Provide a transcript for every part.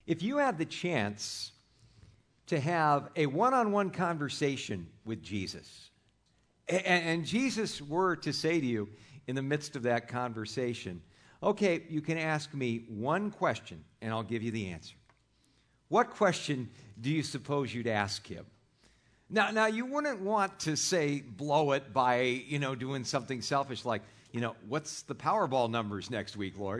If you had the chance to have a one-on-one conversation with Jesus, and Jesus were to say to you in the midst of that conversation, okay, you can ask me one question, and I'll give you the answer. What question do you suppose you'd ask him? Now, you wouldn't want to say, blow it by, doing something selfish like, what's the Powerball numbers next week, Lord?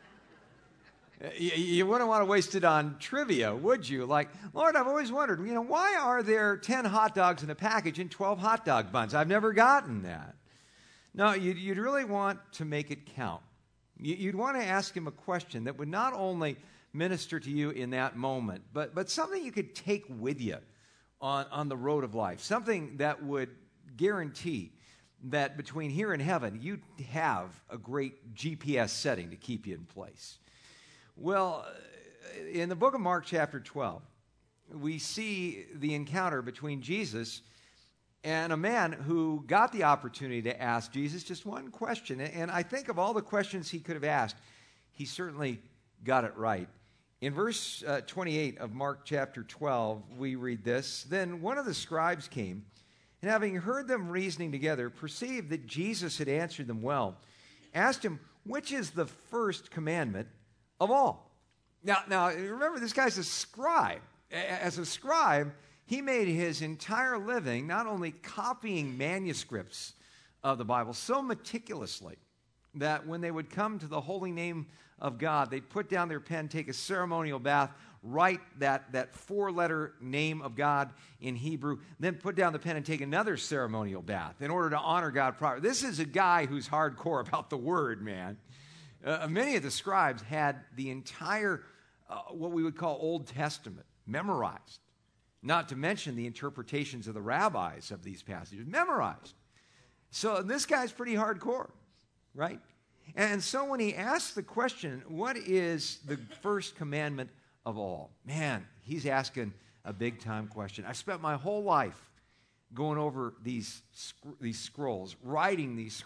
You wouldn't want to waste it on trivia, would you? Like, Lord, I've always wondered, why are there 10 hot dogs in a package and 12 hot dog buns? I've never gotten that. No, you'd really want to make it count. You'd want to ask him a question that would not only minister to you in that moment, but something you could take with you on the road of life, something that would guarantee that between here and heaven, you'd have a great GPS setting to keep you in place. Well, in the book of Mark chapter 12, we see the encounter between Jesus and a man who got the opportunity to ask Jesus just one question. And I think of all the questions he could have asked, he certainly got it right. In verse 28 of Mark chapter 12, we read this, "Then one of the scribes came, and having heard them reasoning together, perceived that Jesus had answered them well, asked him, 'Which is the first commandment of all?'" Now, remember, this guy's a scribe. As a scribe, he made his entire living not only copying manuscripts of the Bible so meticulously that when they would come to the holy name of God, they'd put down their pen, take a ceremonial bath, write that four-letter name of God in Hebrew, then put down the pen and take another ceremonial bath in order to honor God properly. This is a guy who's hardcore about the word, man. Many of the scribes had the entire, what we would call Old Testament, memorized. Not to mention the interpretations of the rabbis of these passages, memorized. So this guy's pretty hardcore, right? And so when he asks the question, what is the first commandment of all? Man, he's asking a big-time question. I've spent my whole life going over these scrolls, writing these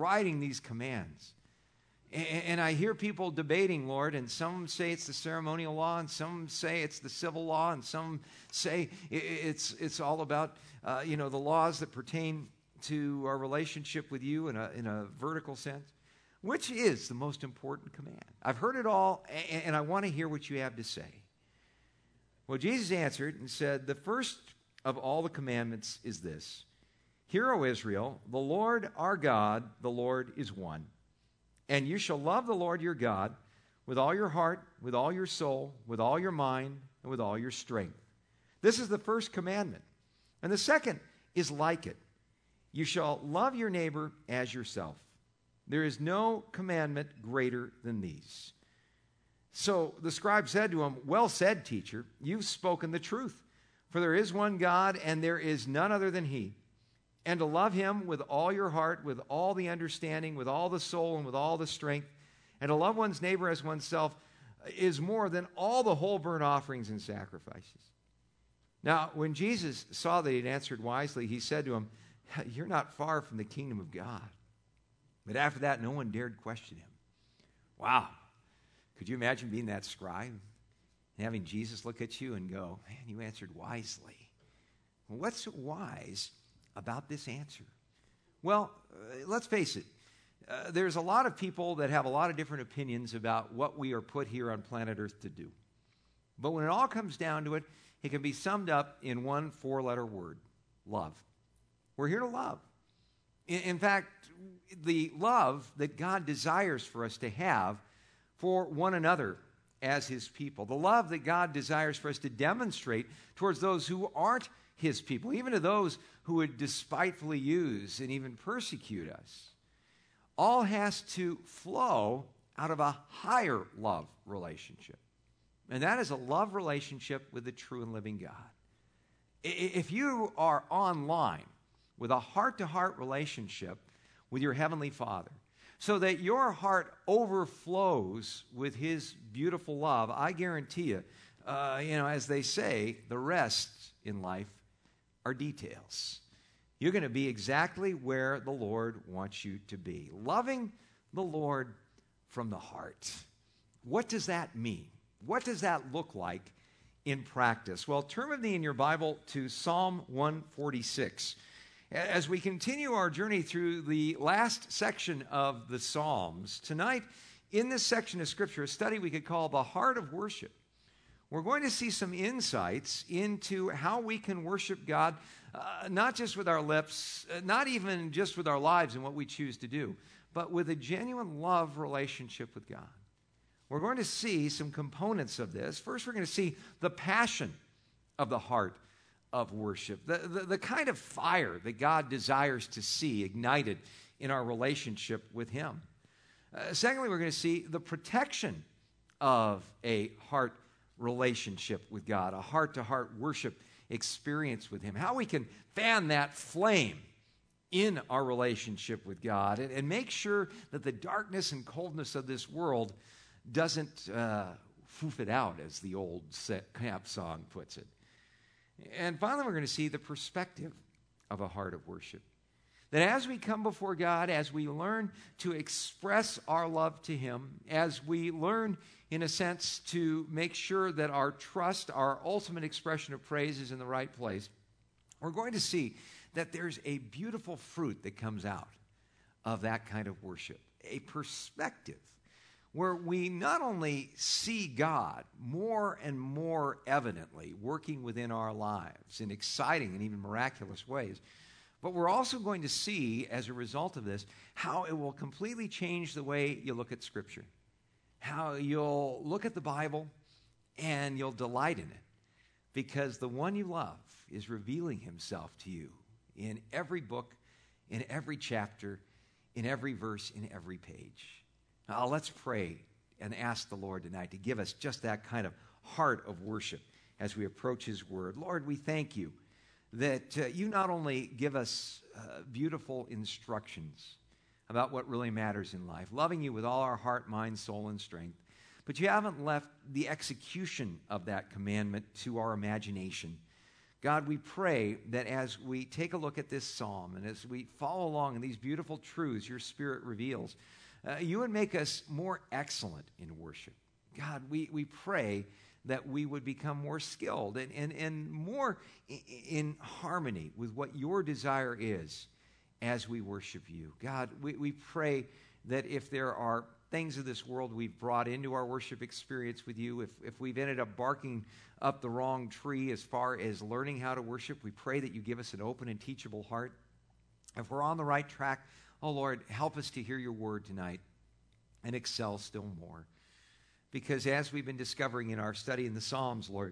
commands. And I hear people debating, Lord, and some say it's the ceremonial law, and some say it's the civil law, and some say it's all about the laws that pertain to our relationship with you in a vertical sense. Which is the most important command? I've heard it all, and I want to hear what you have to say. Well, Jesus answered and said, "The first of all the commandments is this: Hear, O Israel, the Lord our God, the Lord is one. And you shall love the Lord your God with all your heart, with all your soul, with all your mind, and with all your strength. This is the first commandment. And the second is like it. You shall love your neighbor as yourself. There is no commandment greater than these." So the scribe said to him, "Well said, teacher. You've spoken the truth. For there is one God, and there is none other than he. And to love him with all your heart, with all the understanding, with all the soul, and with all the strength, and to love one's neighbor as oneself is more than all the whole burnt offerings and sacrifices." Now, when Jesus saw that he had answered wisely, he said to him, "You're not far from the kingdom of God." But after that, no one dared question him. Wow. Could you imagine being that scribe and having Jesus look at you and go, "Man, you answered wisely." Well, what's so wise about this answer? Well, let's face it. There's a lot of people that have a lot of different opinions about what we are put here on planet Earth to do. But when it all comes down to it, it can be summed up in one four-letter word: love. We're here to love. In fact, the love that God desires for us to have for one another as his people, the love that God desires for us to demonstrate towards those who aren't his people, even to those who would despitefully use and even persecute us, all has to flow out of a higher love relationship. And that is a love relationship with the true and living God. If you are online with a heart-to-heart relationship with your Heavenly Father, so that your heart overflows with his beautiful love, I guarantee you, as they say, the rest in life are details. You're going to be exactly where the Lord wants you to be, loving the Lord from the heart. What does that mean? What does that look like in practice? Well, turn with me in your Bible to Psalm 146. As we continue our journey through the last section of the Psalms, tonight in this section of Scripture, a study we could call the heart of worship, we're going to see some insights into how we can worship God, not just with our lips, not even just with our lives and what we choose to do, but with a genuine love relationship with God. We're going to see some components of this. First, we're going to see the passion of the heart of worship, the kind of fire that God desires to see ignited in our relationship with Him. Secondly, we're going to see the protection of a heart relationship with God, a heart-to-heart worship experience with Him, how we can fan that flame in our relationship with God and make sure that the darkness and coldness of this world doesn't foof it out, as the old camp song puts it. And finally, we're going to see the perspective of a heart of worship. That as we come before God, as we learn to express our love to Him, as we learn, in a sense, to make sure that our trust, our ultimate expression of praise is in the right place, we're going to see that there's a beautiful fruit that comes out of that kind of worship, a perspective where we not only see God more and more evidently working within our lives in exciting and even miraculous ways, but we're also going to see, as a result of this, how it will completely change the way you look at Scripture, how you'll look at the Bible and you'll delight in it, because the one you love is revealing Himself to you in every book, in every chapter, in every verse, in every page. Now, let's pray and ask the Lord tonight to give us just that kind of heart of worship as we approach His Word. Lord, we thank You that You not only give us beautiful instructions about what really matters in life, loving You with all our heart, mind, soul, and strength, but You haven't left the execution of that commandment to our imagination. God, we pray that as we take a look at this psalm and as we follow along in these beautiful truths Your Spirit reveals, You would make us more excellent in worship. God, we pray that we would become more skilled and more in harmony with what Your desire is as we worship You. God, we pray that if there are things of this world we've brought into our worship experience with You, if we've ended up barking up the wrong tree as far as learning how to worship, we pray that You give us an open and teachable heart. If we're on the right track, oh Lord, help us to hear Your word tonight and excel still more. Because as we've been discovering in our study in the Psalms, Lord,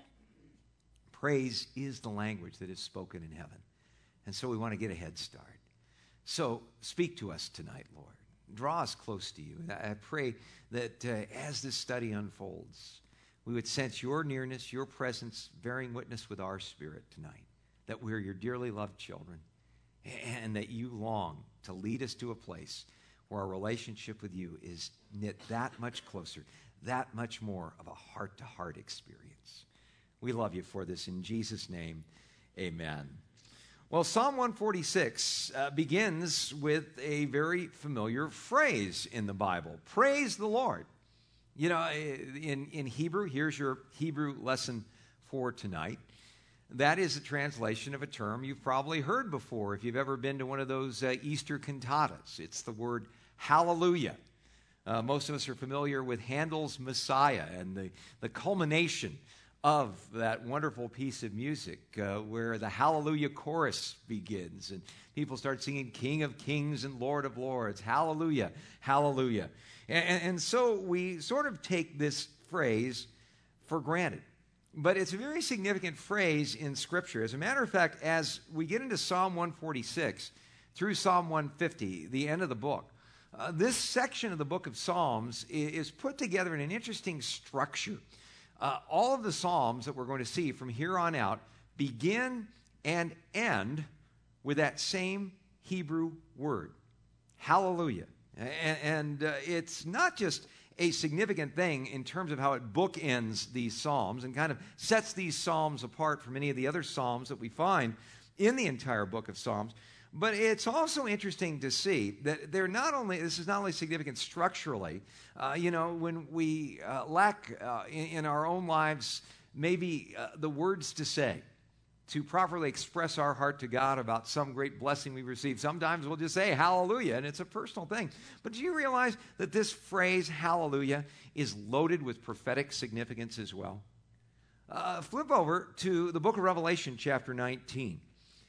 praise is the language that is spoken in heaven. And so we want to get a head start. So speak to us tonight, Lord. Draw us close to You. And I pray that as this study unfolds, we would sense Your nearness, Your presence, bearing witness with our spirit tonight, that we're Your dearly loved children, and that You long to lead us to a place where our relationship with You is knit that much closer, that much more of a heart-to-heart experience. We love You for this. In Jesus' name, amen. Well, Psalm 146 begins with a very familiar phrase in the Bible. Praise the Lord. You know, in Hebrew, here's your Hebrew lesson for tonight. That is a translation of a term you've probably heard before if you've ever been to one of those Easter cantatas. It's the word hallelujah. Most of us are familiar with Handel's Messiah and the culmination of that wonderful piece of music where the hallelujah chorus begins and people start singing King of Kings and Lord of Lords. Hallelujah, hallelujah. And so we sort of take this phrase for granted. But it's a very significant phrase in Scripture. As a matter of fact, as we get into Psalm 146 through Psalm 150, the end of the book, this section of the book of Psalms is put together in an interesting structure. All of the Psalms that we're going to see from here on out begin and end with that same Hebrew word, hallelujah. And it's not just a significant thing in terms of how it bookends these Psalms and kind of sets these Psalms apart from any of the other Psalms that we find in the entire book of Psalms. But it's also interesting to see that this is not only significant structurally, when we lack in our own lives maybe the words to say, to properly express our heart to God about some great blessing we received. Sometimes we'll just say hallelujah, and it's a personal thing. But do you realize that this phrase hallelujah is loaded with prophetic significance as well? Flip over to the book of Revelation, chapter 19.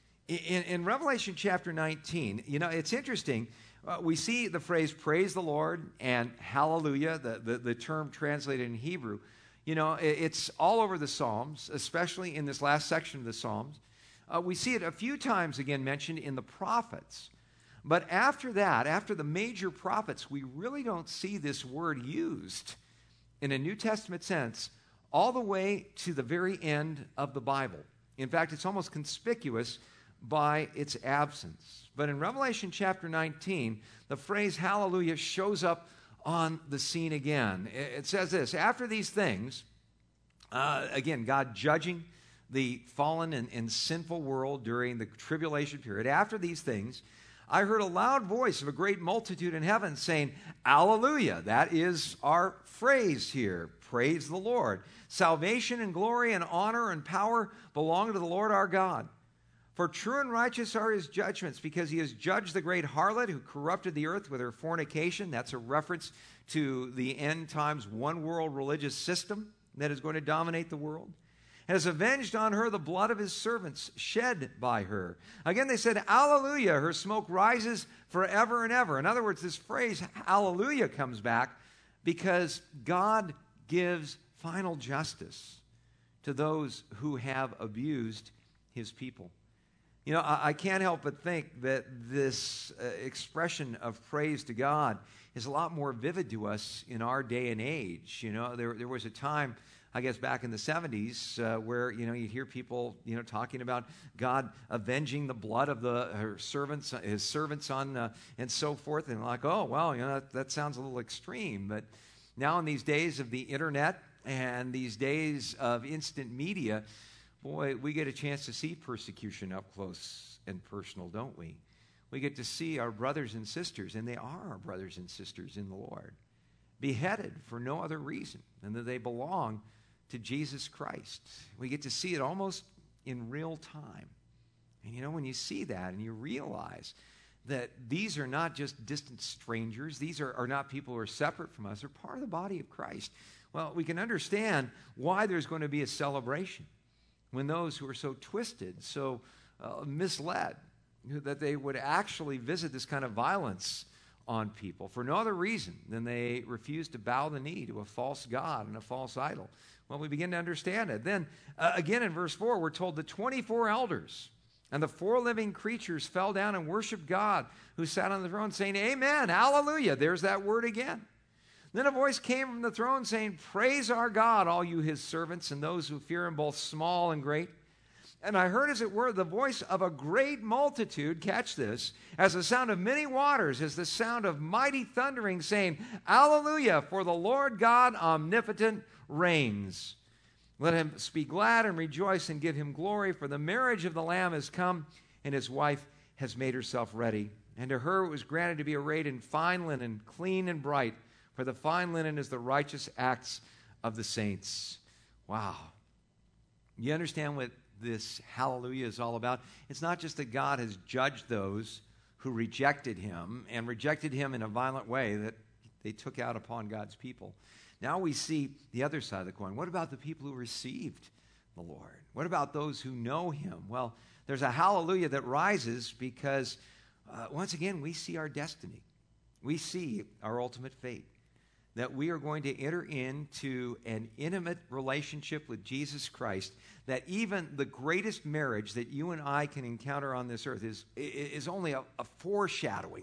In Revelation chapter 19, it's interesting. We see the phrase praise the Lord and hallelujah, the term translated in Hebrew. It's all over the Psalms, especially in this last section of the Psalms. We see it a few times again mentioned in the prophets. But after that, after the major prophets, we really don't see this word used in a New Testament sense all the way to the very end of the Bible. In fact, it's almost conspicuous by its absence. But in Revelation chapter 19, the phrase hallelujah shows up on the scene again. It says this: after these things, again, God judging the fallen and sinful world during the tribulation period, after these things, I heard a loud voice of a great multitude in heaven saying, Alleluia. That is our phrase here. Praise the Lord. Salvation and glory and honor and power belong to the Lord our God. For true and righteous are his judgments, because he has judged the great harlot who corrupted the earth with her fornication. That's a reference to the end times one world religious system that is going to dominate the world. Has avenged on her the blood of his servants shed by her. Again, they said, Alleluia, her smoke rises forever and ever. In other words, this phrase, Alleluia, comes back because God gives final justice to those who have abused his people. I can't help but think that this expression of praise to God is a lot more vivid to us in our day and age. There was a time, I guess back in the 70s, where, you hear people, talking about God avenging the blood of his servants on, and so forth. And like, oh, well, that sounds a little extreme. But now in these days of the internet and these days of instant media, boy, we get a chance to see persecution up close and personal, don't we? We get to see our brothers and sisters, and they are our brothers and sisters in the Lord, beheaded for no other reason than that they belong to Jesus Christ. We get to see it almost in real time. And when you see that and you realize that these are not just distant strangers, these are not people who are separate from us, they're part of the body of Christ. Well, we can understand why there's going to be a celebration when those who are so twisted, so misled, that they would actually visit this kind of violence on people for no other reason than they refuse to bow the knee to a false god and a false idol. Well, we begin to understand it. Then, again in verse 4, we're told the 24 elders and the 4 living creatures fell down and worshiped God who sat on the throne, saying, Amen, hallelujah. There's that word again. Then a voice came from the throne saying, Praise our God, all you his servants, and those who fear him, both small and great. And I heard, as it were, the voice of a great multitude, catch this, as the sound of many waters, as the sound of mighty thundering, saying, Alleluia, for the Lord God omnipotent reigns. Let him be glad and rejoice and give him glory, for the marriage of the Lamb has come, and his wife has made herself ready. And to her it was granted to be arrayed in fine linen, clean and bright, for the fine linen is the righteous acts of the saints. Wow. You understand what this hallelujah is all about? It's not just that God has judged those who rejected him and rejected him in a violent way that they took out upon God's people. Now we see the other side of the coin. What about the people who received the Lord? What about those who know him? Well, there's a hallelujah that rises because, once again, we see our destiny. We see our ultimate fate, that we are going to enter into an intimate relationship with Jesus Christ, that even the greatest marriage that you and I can encounter on this earth is only a foreshadowing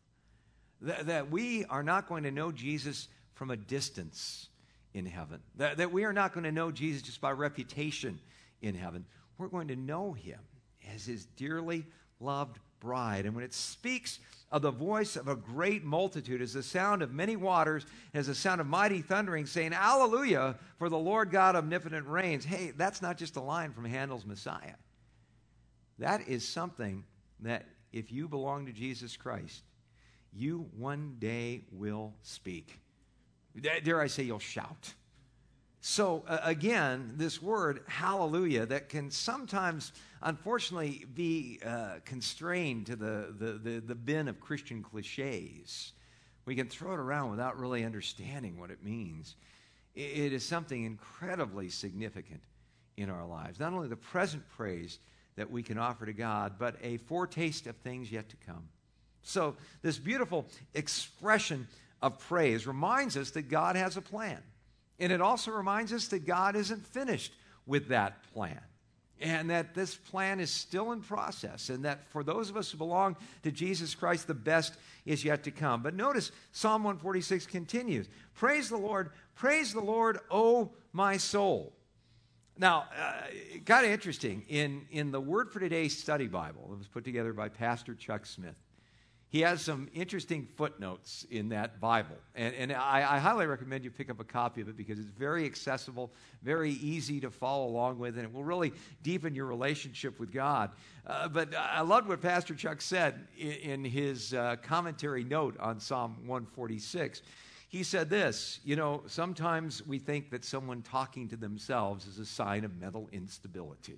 of. That we are not going to know Jesus from a distance in heaven. That we are not going to know Jesus just by reputation in heaven. We're going to know him as his dearly loved bride. And when it speaks of the voice of a great multitude, as the sound of many waters, as the sound of mighty thundering, saying, Alleluia, for the Lord God omnipotent reigns. Hey, that's not just a line from Handel's Messiah. That is something that if you belong to Jesus Christ, you one day will speak. Dare I say, you'll shout. So again, this word hallelujah that can sometimes, unfortunately, be constrained to the bin of Christian cliches. We can throw it around without really understanding what it means. It is something incredibly significant in our lives. Not only the present praise that we can offer to God, but a foretaste of things yet to come. So this beautiful expression of praise reminds us that God has a plan. And it also reminds us that God isn't finished with that plan. And that this plan is still in process. And that for those of us who belong to Jesus Christ, the best is yet to come. But notice Psalm 146 continues. Praise the Lord, O my soul. Now, kind of interesting. In the Word for Today study Bible that was put together by Pastor Chuck Smith, he has some interesting footnotes in that Bible. And I highly recommend you pick up a copy of it because it's very accessible, very easy to follow along with, and it will really deepen your relationship with God. But I loved what Pastor Chuck said in his commentary note on Psalm 146. He said this, sometimes we think that someone talking to themselves is a sign of mental instability.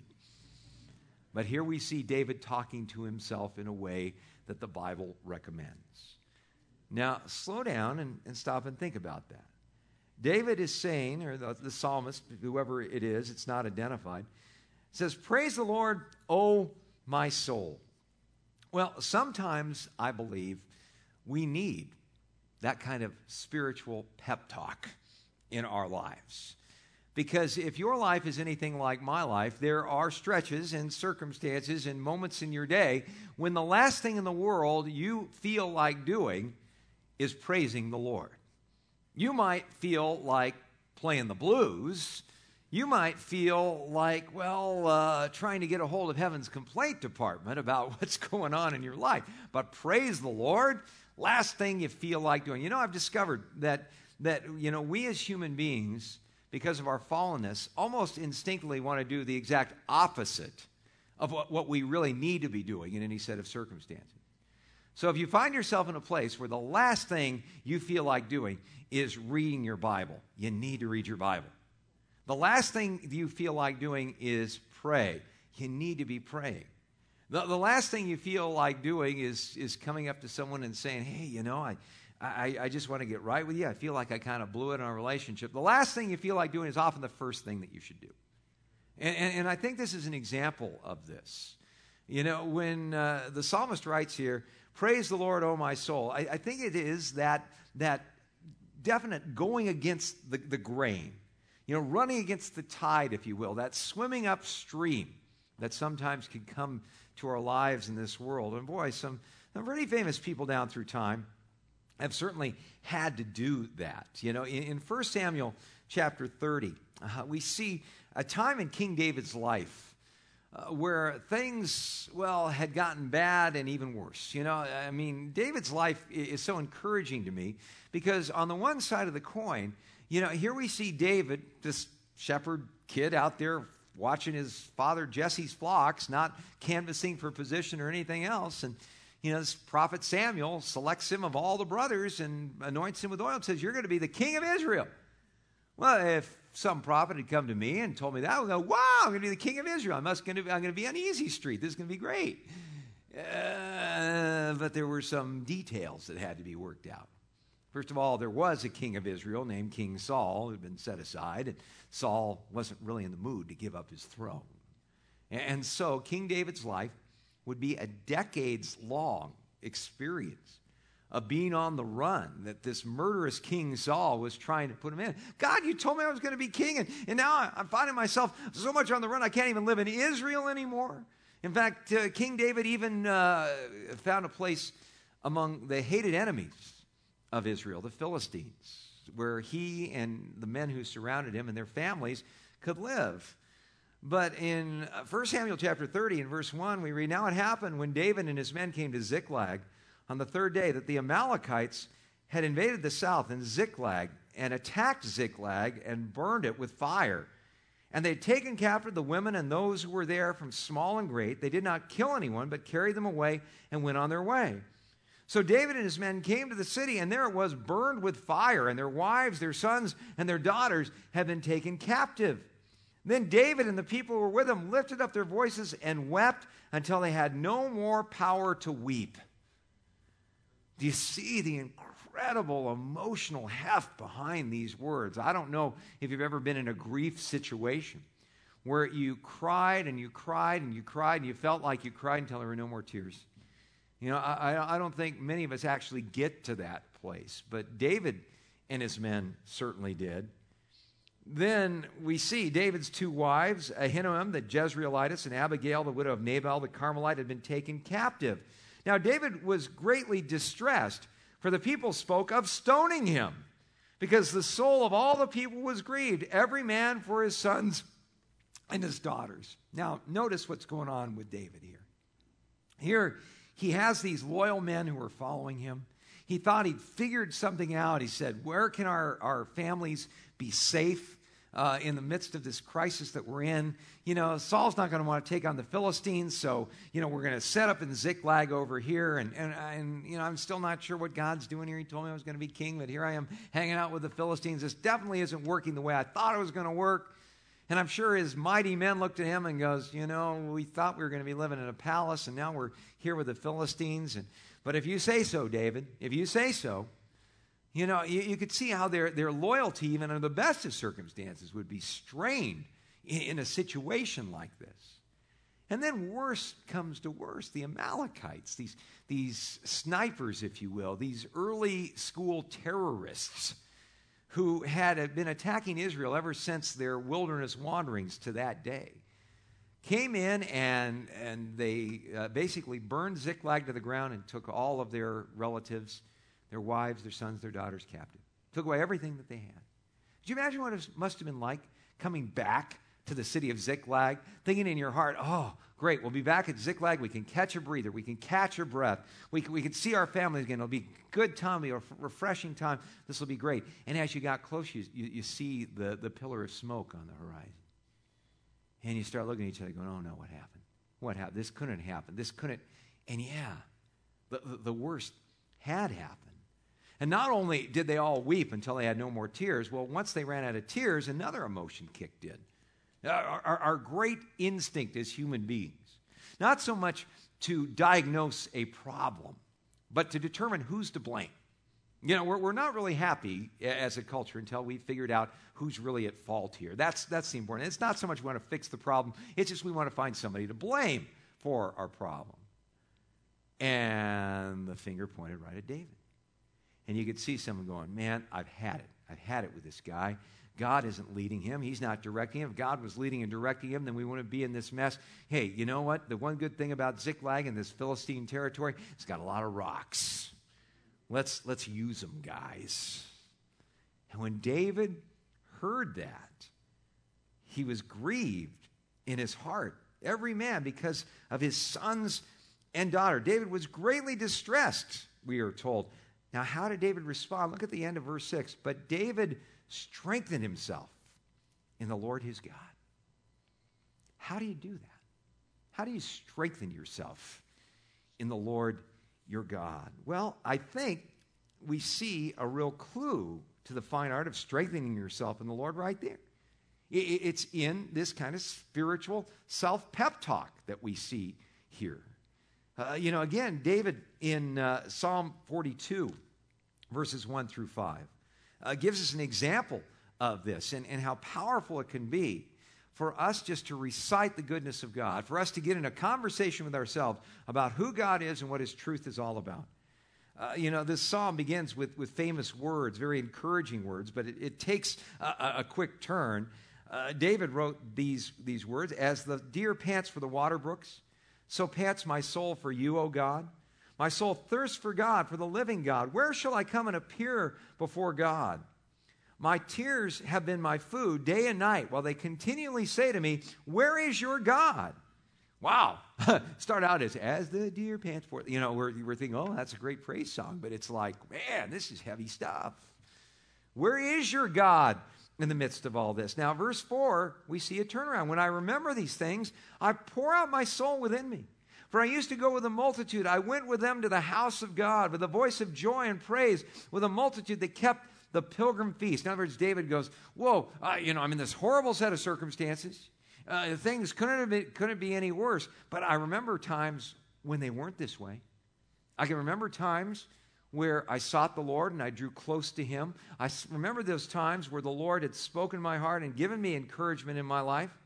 But here we see David talking to himself in a way that the Bible recommends. Now, slow down and stop and think about that. David is saying, or the psalmist, whoever it is, it's not identified, says, praise the Lord, O my soul. Well, sometimes I believe we need that kind of spiritual pep talk in our lives. Because if your life is anything like my life, there are stretches and circumstances and moments in your day when the last thing in the world you feel like doing is praising the Lord. You might feel like playing the blues. You might feel like, trying to get a hold of heaven's complaint department about what's going on in your life. But praise the Lord, last thing you feel like doing. I've discovered that we as human beings, because of our fallenness, almost instinctively want to do the exact opposite of what we really need to be doing in any set of circumstances. So if you find yourself in a place where the last thing you feel like doing is reading your Bible, you need to read your Bible. The last thing you feel like doing is pray. You need to be praying. The last thing you feel like doing is coming up to someone and saying, hey, I just want to get right with you. I feel like I kind of blew it in our relationship. The last thing you feel like doing is often the first thing that you should do. And I think this is an example of this. When the psalmist writes here, praise the Lord, O my soul, I think it is that definite going against the grain, running against the tide, if you will, that swimming upstream that sometimes can come to our lives in this world. And boy, some pretty famous people down through time have certainly had to do that. In 1 Samuel chapter 30, we see a time in King David's life where things, had gotten bad and even worse. David's life is so encouraging to me because on the one side of the coin, here we see David, this shepherd kid out there watching his father Jesse's flocks, not canvassing for position or anything else, and this prophet Samuel selects him of all the brothers and anoints him with oil and says, you're going to be the king of Israel. Well, if some prophet had come to me and told me that, I would go, wow, I'm going to be the king of Israel. I'm going to be on easy street. This is going to be great. But there were some details that had to be worked out. First of all, there was a king of Israel named King Saul who had been set aside, and Saul wasn't really in the mood to give up his throne. And so King David's life would be a decades-long experience of being on the run, that this murderous King Saul was trying to put him in. God, you told me I was going to be king, and now I'm finding myself so much on the run I can't even live in Israel anymore. In fact, King David even found a place among the hated enemies of Israel, the Philistines, where he and the men who surrounded him and their families could live. But in 1 Samuel chapter 30 and verse 1, we read, now it happened when David and his men came to Ziklag on the third day that the Amalekites had invaded the south in Ziklag and attacked Ziklag and burned it with fire. And they had taken captive the women and those who were there from small and great. They did not kill anyone, but carried them away and went on their way. So David and his men came to the city, and there it was burned with fire, and their wives, their sons, and their daughters had been taken captive. Then David and the people who were with him lifted up their voices and wept until they had no more power to weep. Do you see the incredible emotional heft behind these words? I don't know if you've ever been in a grief situation where you cried and you cried and you cried and you felt like you cried until there were no more tears. You know, I don't think many of us actually get to that place, but David and his men certainly did. Then we see David's two wives, Ahinoam the Jezreelitess and Abigail, the widow of Nabal the Carmelite, had been taken captive. Now David was greatly distressed, for the people spoke of stoning him, because the soul of all the people was grieved, every man for his sons and his daughters. Now notice what's going on with David here. Here he has these loyal men who are following him. He thought he'd figured something out. He said, where can our families be safe in the midst of this crisis that we're in? You know, Saul's not going to want to take on the Philistines, so, you know, we're going to set up in Ziklag over here. And you know, I'm still not sure what God's doing here. He told me I was going to be king, but here I am hanging out with the Philistines. This definitely isn't working the way I thought it was going to work. And I'm sure his mighty men looked at him and goes, you know, we thought we were going to be living in a palace, and now we're here with the Philistines. But if you say so, David, if you say so, you know, you could see how their loyalty, even under the best of circumstances, would be strained in a situation like this. And then worse comes to worse, the Amalekites, these snipers, if you will, these early school terrorists who had been attacking Israel ever since their wilderness wanderings to that day, came in and they basically burned Ziklag to the ground and took all of their relatives, their wives, their sons, their daughters captive. Took away everything that they had. Did you imagine what it must have been like coming back to the city of Ziklag, thinking in your heart, oh, great, we'll be back at Ziklag. We can catch a breather. We can catch a breath. We can see our families again. It'll be a good time. It'll be a refreshing time. This will be great. And as you got close, you see the pillar of smoke on the horizon. And you start looking at each other going, oh, no, what happened? What happened? This couldn't happen. This couldn't. And yeah, the worst had happened. And not only did they all weep until they had no more tears, well, once they ran out of tears, another emotion kicked in. Our great instinct as human beings, not so much to diagnose a problem, but to determine who's to blame. You know, we're not really happy as a culture until we figured out who's really at fault here. That's the important. It's not so much we want to fix the problem. It's just we want to find somebody to blame for our problem. And the finger pointed right at David. And you could see someone going, man, I've had it. I've had it with this guy. God isn't leading him. He's not directing him. If God was leading and directing him, then we wouldn't be in this mess. Hey, you know what? The one good thing about Ziklag and this Philistine territory, it's got a lot of rocks. Let's use them, guys. And when David heard that, he was grieved in his heart, every man, because of his sons and daughter. David was greatly distressed, we are told. Now, how did David respond? Look at the end of verse 6. But David strengthened himself in the Lord his God. How do you do that? How do you strengthen yourself in the Lord your God? Well, I think we see a real clue to the fine art of strengthening yourself in the Lord right there. It's in this kind of spiritual self-pep talk that we see here. Again, David in Psalm 42, verses 1 through 5, gives us an example of this and how powerful it can be for us just to recite the goodness of God, for us to get in a conversation with ourselves about who God is and what his truth is all about. This psalm begins with famous words, very encouraging words, but it takes a quick turn. David wrote these words, as the deer pants for the water brooks, so pants my soul for you, O God. My soul thirsts for God, for the living God. Where shall I come and appear before God? My tears have been my food day and night, while they continually say to me, where is your God? Wow. Start out as the deer pants for, we're thinking, oh, that's a great praise song, but it's like, man, this is heavy stuff. Where is your God? in the midst of all this. Now, verse 4, we see a turnaround. When I remember these things, I pour out my soul within me. For I used to go with a multitude. I went with them to the house of God with a voice of joy and praise, with a multitude that kept the pilgrim feast. In other words, David goes, whoa, I'm in this horrible set of circumstances. Things couldn't be any worse. But I remember times when they weren't this way. I can remember times where I sought the Lord and I drew close to him. I remember those times where the Lord had spoken my heart and given me encouragement in my life.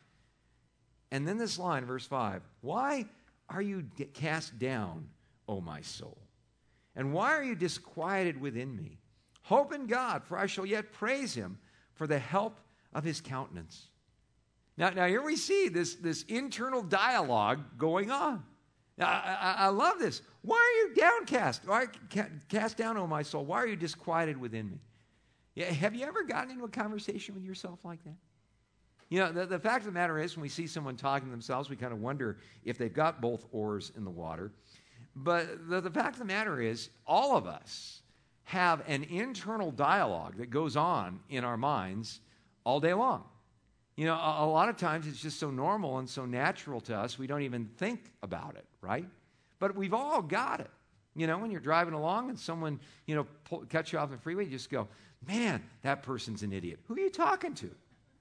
And then this line, verse 5, why are you cast down, O my soul? And why are you disquieted within me? Hope in God, for I shall yet praise him for the help of his countenance. Now here we see this internal dialogue going on. Now, I love this. Why are you downcast? Why cast down, O my soul? Why are you disquieted within me? Yeah, have you ever gotten into a conversation with yourself like that? You know, the fact of the matter is, when we see someone talking to themselves, we kind of wonder if they've got both oars in the water. But the fact of the matter is, all of us have an internal dialogue that goes on in our minds all day long. You know, a lot of times it's just so normal and so natural to us, we don't even think about it, right? But we've all got it. You know, when you're driving along and someone, cuts you off the freeway, you just go, man, that person's an idiot. Who are you talking to?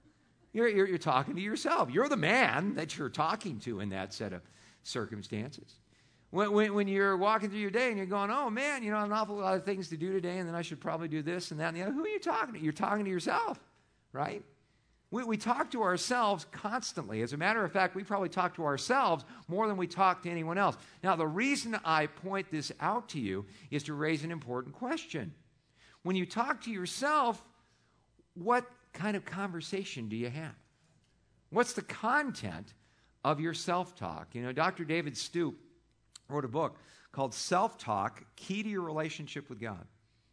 You're talking to yourself. You're the man that you're talking to in that set of circumstances. When you're walking through your day and you're going, oh, man, an awful lot of things to do today, and then I should probably do this and that and the other. Who are you talking to? You're talking to yourself, right? We talk to ourselves constantly. As a matter of fact, we probably talk to ourselves more than we talk to anyone else. Now, the reason I point this out to you is to raise an important question. When you talk to yourself, what kind of conversation do you have? What's the content of your self-talk? Dr. David Stoop wrote a book called Self-Talk, Key to Your Relationship with God.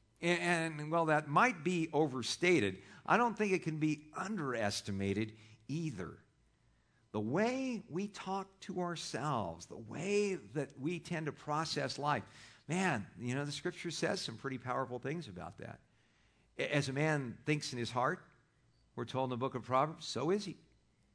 And well, that might be overstated. I don't think it can be underestimated either. The way we talk to ourselves, the way that we tend to process life, man, the Scripture says some pretty powerful things about that. As a man thinks in his heart, we're told in the book of Proverbs, so is he.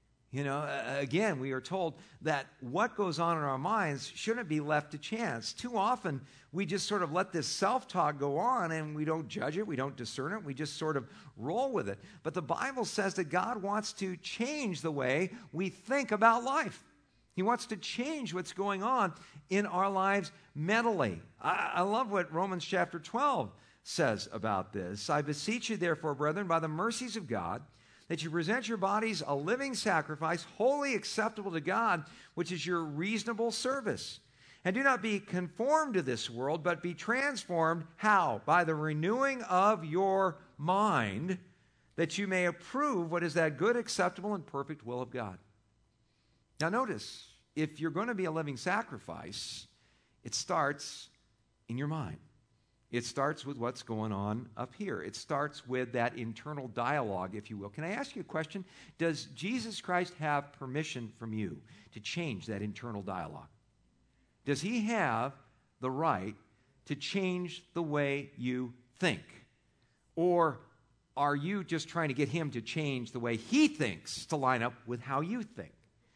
Again, we are told that what goes on in our minds shouldn't be left to chance. Too often, we just sort of let this self-talk go on and we don't judge it, we don't discern it, we just sort of roll with it. But the Bible says that God wants to change the way we think about life. He wants to change what's going on in our lives mentally. I love what Romans chapter 12 says about this. I beseech you, therefore, brethren, by the mercies of God, that you present your bodies a living sacrifice, wholly acceptable to God, which is your reasonable service. And do not be conformed to this world, but be transformed. How? By the renewing of your mind, that you may approve what is that good, acceptable, and perfect will of God. Now notice, if you're going to be a living sacrifice, it starts in your mind. It starts with what's going on up here. It starts with that internal dialogue, if you will. Can I ask you a question? Does Jesus Christ have permission from you to change that internal dialogue? Does he have the right to change the way you think? Or are you just trying to get him to change the way he thinks to line up with how you think?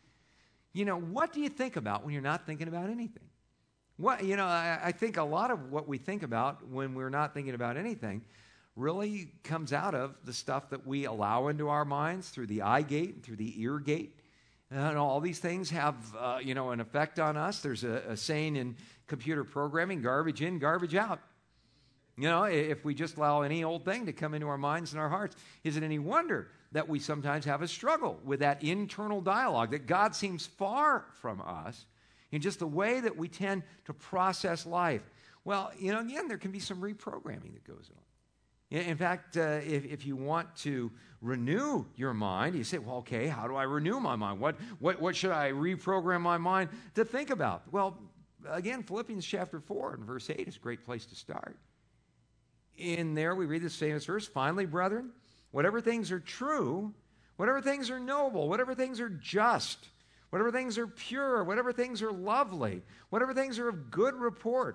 What do you think about when you're not thinking about anything? I think a lot of what we think about when we're not thinking about anything really comes out of the stuff that we allow into our minds through the eye gate and through the ear gate. And all these things have, an effect on us. There's a saying in computer programming, garbage in, garbage out. If we just allow any old thing to come into our minds and our hearts, is it any wonder that we sometimes have a struggle with that internal dialogue, that God seems far from us in just the way that we tend to process life? Well, again, there can be some reprogramming that goes on. In fact, if you want to renew your mind, you say, well, okay, how do I renew my mind? What should I reprogram my mind to think about? Well, again, Philippians chapter 4 and verse 8 is a great place to start. In there, we read this famous verse, finally, brethren, whatever things are true, whatever things are noble, whatever things are just, whatever things are pure, whatever things are lovely, whatever things are of good report,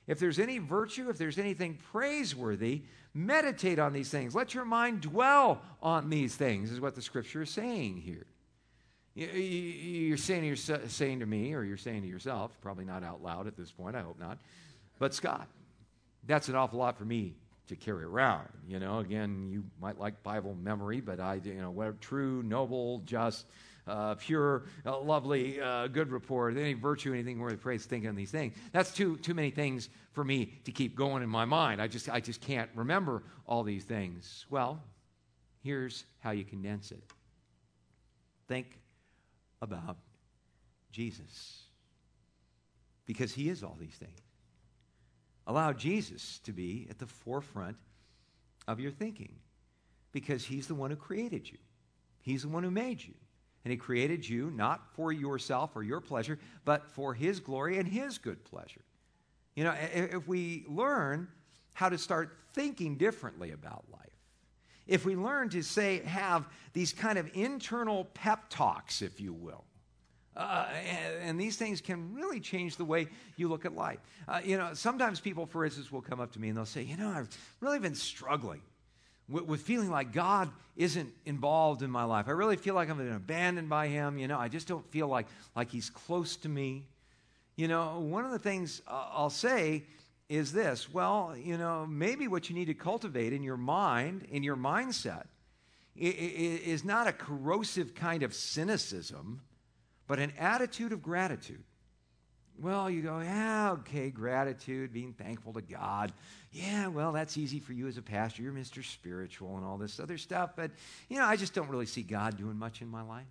If there's any virtue, if there's anything praiseworthy, meditate on these things. Let your mind dwell on these things, is what the Scripture is saying here. You're saying to me, or you're saying to yourself, probably not out loud at this point, I hope not, but Scott, that's an awful lot for me to carry around. Again, you might like Bible memory, but what true, noble, just, pure, lovely, good report, any virtue, anything worthy of praise, thinking of these things. That's too many things for me to keep going in my mind. I just can't remember all these things. Well, here's how you condense it. Think about Jesus, because he is all these things. Allow Jesus to be at the forefront of your thinking, because he's the one who created you. He's the one who made you. And he created you not for yourself or your pleasure, but for his glory and his good pleasure. If we learn how to start thinking differently about life, if we learn to have these kind of internal pep talks, if you will, and these things can really change the way you look at life. Sometimes people, for instance, will come up to me and they'll say, I've really been struggling with feeling like God isn't involved in my life. I really feel like I've been abandoned by him. I just don't feel like he's close to me. One of the things I'll say is this. Well, maybe what you need to cultivate in your mind, in your mindset, is not a corrosive kind of cynicism, but an attitude of gratitude. Well, you go, yeah, okay, gratitude, being thankful to God. Yeah, well, that's easy for you as a pastor. You're Mr. Spiritual and all this other stuff. But, I just don't really see God doing much in my life.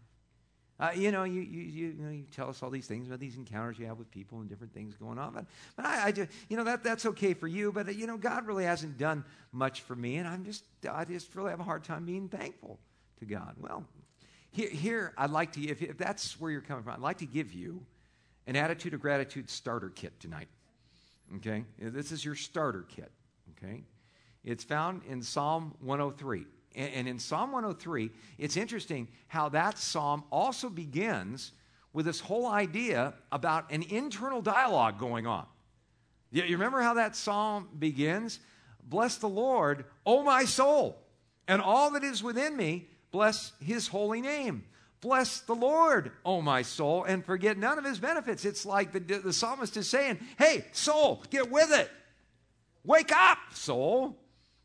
You tell us all these things about these encounters you have with people and different things going on. But I just, that's okay for you. But, God really hasn't done much for me. And I just really have a hard time being thankful to God. Well, here I'd like to, if that's where you're coming from, I'd like to give you an attitude of gratitude starter kit tonight. Okay? This is your starter kit. Okay? It's found in Psalm 103. And in Psalm 103, it's interesting how that psalm also begins with this whole idea about an internal dialogue going on. You remember how that psalm begins? Bless the Lord, O my soul, and all that is within me, bless his holy name. Bless the Lord, O my soul, and forget none of his benefits. It's like the psalmist is saying, hey, soul, get with it. Wake up, soul.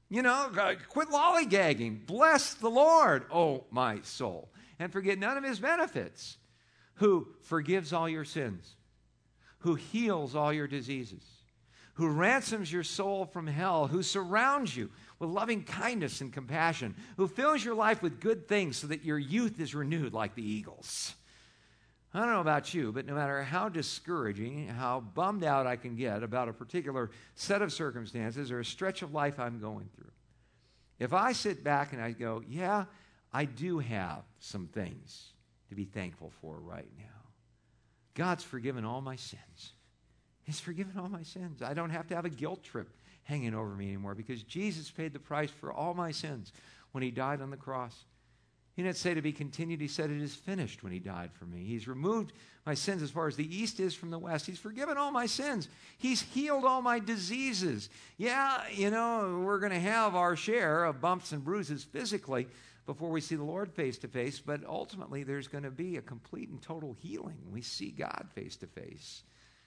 Quit lollygagging. Bless the Lord, O my soul, and forget none of his benefits, who forgives all your sins, who heals all your diseases, who ransoms your soul from hell, who surrounds you with loving kindness and compassion, who fills your life with good things so that your youth is renewed like the eagles. I don't know about you, but no matter how discouraging, how bummed out I can get about a particular set of circumstances or a stretch of life I'm going through, if I sit back and I go, yeah, I do have some things to be thankful for right now. God's forgiven all my sins. He's forgiven all my sins. I don't have to have a guilt trip hanging over me anymore because Jesus paid the price for all my sins when he died on the cross. He didn't say to be continued. He said it is finished when he died for me. He's removed my sins as far as the east is from the west. He's forgiven all my sins. He's healed all my diseases. Yeah, we're going to have our share of bumps and bruises physically before we see the Lord face to face, but ultimately there's going to be a complete and total healing when we see God face to face.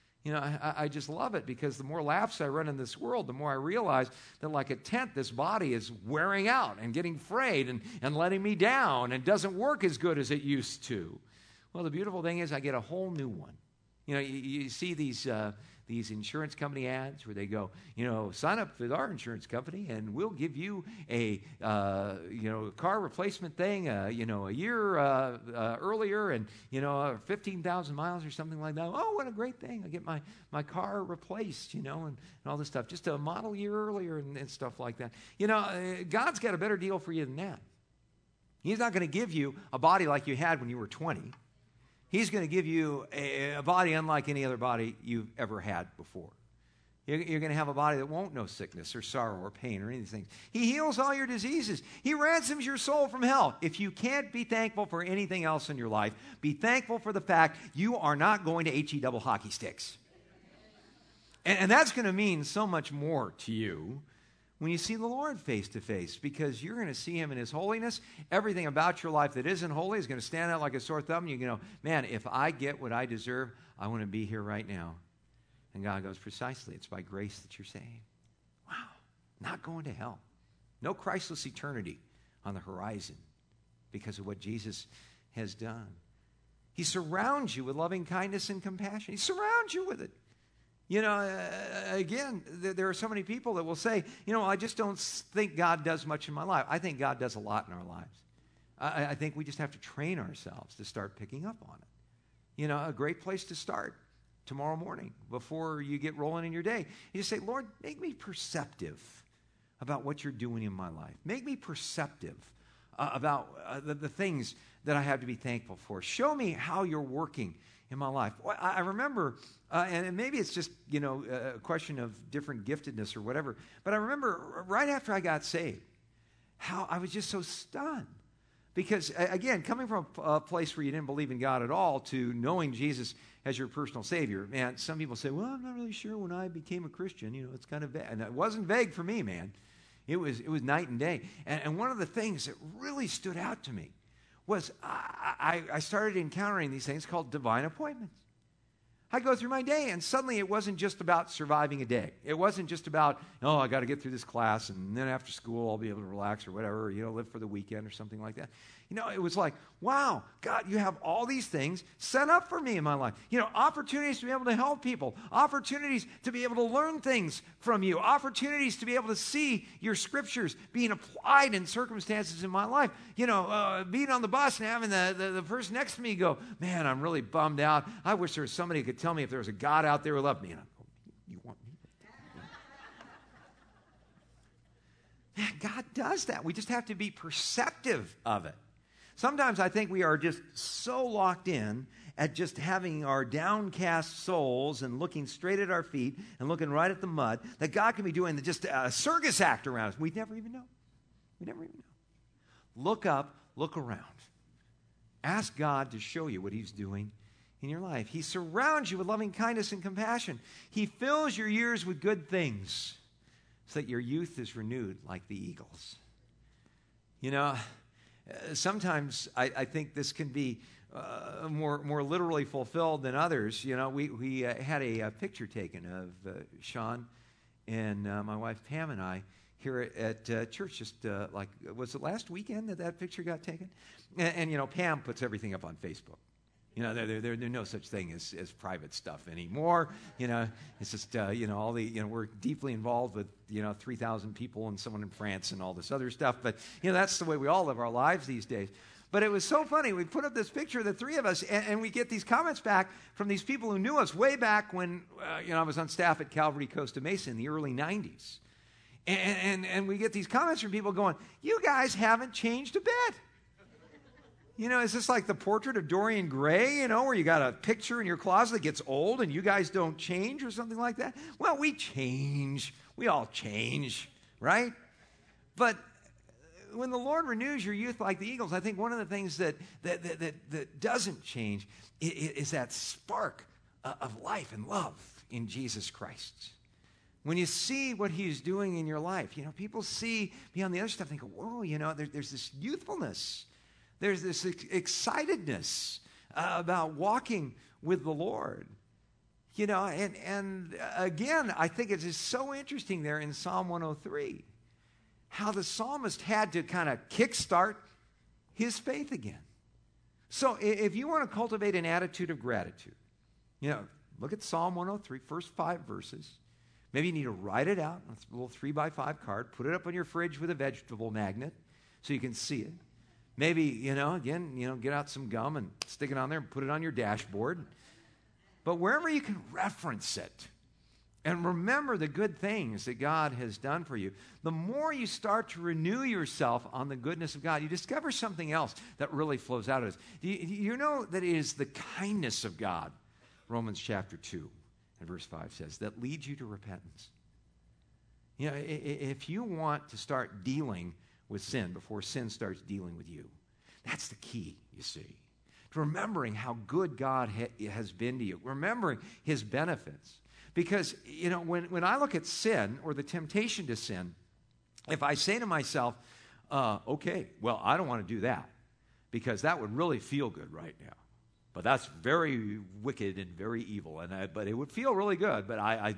I just love it because the more laps I run in this world, the more I realize that like a tent, this body is wearing out and getting frayed and letting me down and doesn't work as good as it used to. Well, the beautiful thing is I get a whole new one. You see these insurance company ads where they go, sign up with our insurance company and we'll give you a car replacement thing, a year earlier and, 15,000 miles or something like that. Oh, what a great thing. I get my car replaced, and all this stuff, just a model year earlier and stuff like that. God's got a better deal for you than that. He's not going to give you a body like you had when you were 20. He's going to give you a body unlike any other body you've ever had before. You're going to have a body that won't know sickness or sorrow or pain or any of these things. He heals all your diseases. He ransoms your soul from hell. If you can't be thankful for anything else in your life, be thankful for the fact you are not going to HE double hockey sticks. And that's going to mean so much more to you when you see the Lord face to face, because you're going to see him in his holiness. Everything about your life that isn't holy is going to stand out like a sore thumb. You're going to go, man, if I get what I deserve, I want to be here right now. And God goes, precisely, it's by grace that you're saved. Wow, not going to hell. No Christless eternity on the horizon because of what Jesus has done. He surrounds you with loving kindness and compassion. He surrounds you with it. You know, again, there are so many people that will say, you know, I just don't think God does much in my life. I think God does a lot in our lives. I think we just have to train ourselves to start picking up on it. You know, a great place to start tomorrow morning before you get rolling in your day. You just say, Lord, make me perceptive about what you're doing in my life. Make me perceptive about the things that I have to be thankful for. Show me how you're working in my life. I remember, and maybe it's just, you know, a question of different giftedness or whatever, but I remember right after I got saved, how I was just so stunned. Because, again, coming from a place where you didn't believe in God at all to knowing Jesus as your personal Savior, man, some people say, well, I'm not really sure when I became a Christian. You know, it's kind of vague. And it wasn't vague for me, man. It was night and day. And one of the things that really stood out to me was I started encountering these things called divine appointments. I go through my day, and suddenly it wasn't just about surviving a day. It wasn't just about, oh, I got to get through this class, and then after school I'll be able to relax or whatever, or, you know, live for the weekend or something like that. You know, it was like, wow, God, you have all these things set up for me in my life. You know, opportunities to be able to help people, opportunities to be able to learn things from you, opportunities to be able to see your scriptures being applied in circumstances in my life. You know, being on the bus and having the person next to me go, man, I'm really bummed out. I wish there was somebody who could tell me if there was a God out there who loved me. And I'm going, you want me? Man, God does that. We just have to be perceptive of it. Sometimes I think we are just so locked in at just having our downcast souls and looking straight at our feet and looking right at the mud that God can be doing just a circus act around us. We never even know. We never even know. Look up, look around. Ask God to show you what he's doing in your life. He surrounds you with loving kindness and compassion. He fills your years with good things so that your youth is renewed like the eagles. You know, sometimes I think this can be more literally fulfilled than others. You know, we had a picture taken of Sean and my wife Pam and I here at church just like, was it last weekend that picture got taken? And you know, Pam puts everything up on Facebook. You know, there's no such thing as private stuff anymore. You know, it's just, you know, all the, you know, we're deeply involved with, you know, 3,000 people and someone in France and all this other stuff. But, you know, that's the way we all live our lives these days. But it was so funny. We put up this picture of the three of us, and we get these comments back from these people who knew us way back when, you know, I was on staff at Calvary Costa Mesa in the early 90s. And we get these comments from people going, you guys haven't changed a bit. You know, is this like the portrait of Dorian Gray, you know, where you got a picture in your closet that gets old and you guys don't change or something like that? Well, we change. We all change, right? But when the Lord renews your youth like the eagles, I think one of the things that doesn't change is that spark of life and love in Jesus Christ. When you see what he's doing in your life, you know, people see beyond the other stuff and they go, whoa, you know, there's this youthfulness. There's this excitedness about walking with the Lord. You know, and again, I think it is so interesting there in Psalm 103 how the psalmist had to kind of kickstart his faith again. So if you want to cultivate an attitude of gratitude, you know, look at Psalm 103, first 5 verses. Maybe you need to write it out on a little 3x5 card, put it up on your fridge with a vegetable magnet so you can see it. Maybe, you know, again, you know, get out some gum and stick it on there and put it on your dashboard. But wherever you can reference it and remember the good things that God has done for you, the more you start to renew yourself on the goodness of God, you discover something else that really flows out of this. You know that it is the kindness of God, Romans chapter 2 and verse 5 says, that leads you to repentance. You know, if you want to start dealing with sin before sin starts dealing with you. That's the key, you see. To remembering how good God has been to you. Remembering his benefits. Because, when I look at sin or the temptation to sin, if I say to myself, okay, well, I don't want to do that because that would really feel good right now. But that's very wicked and very evil, but it would feel really good. But I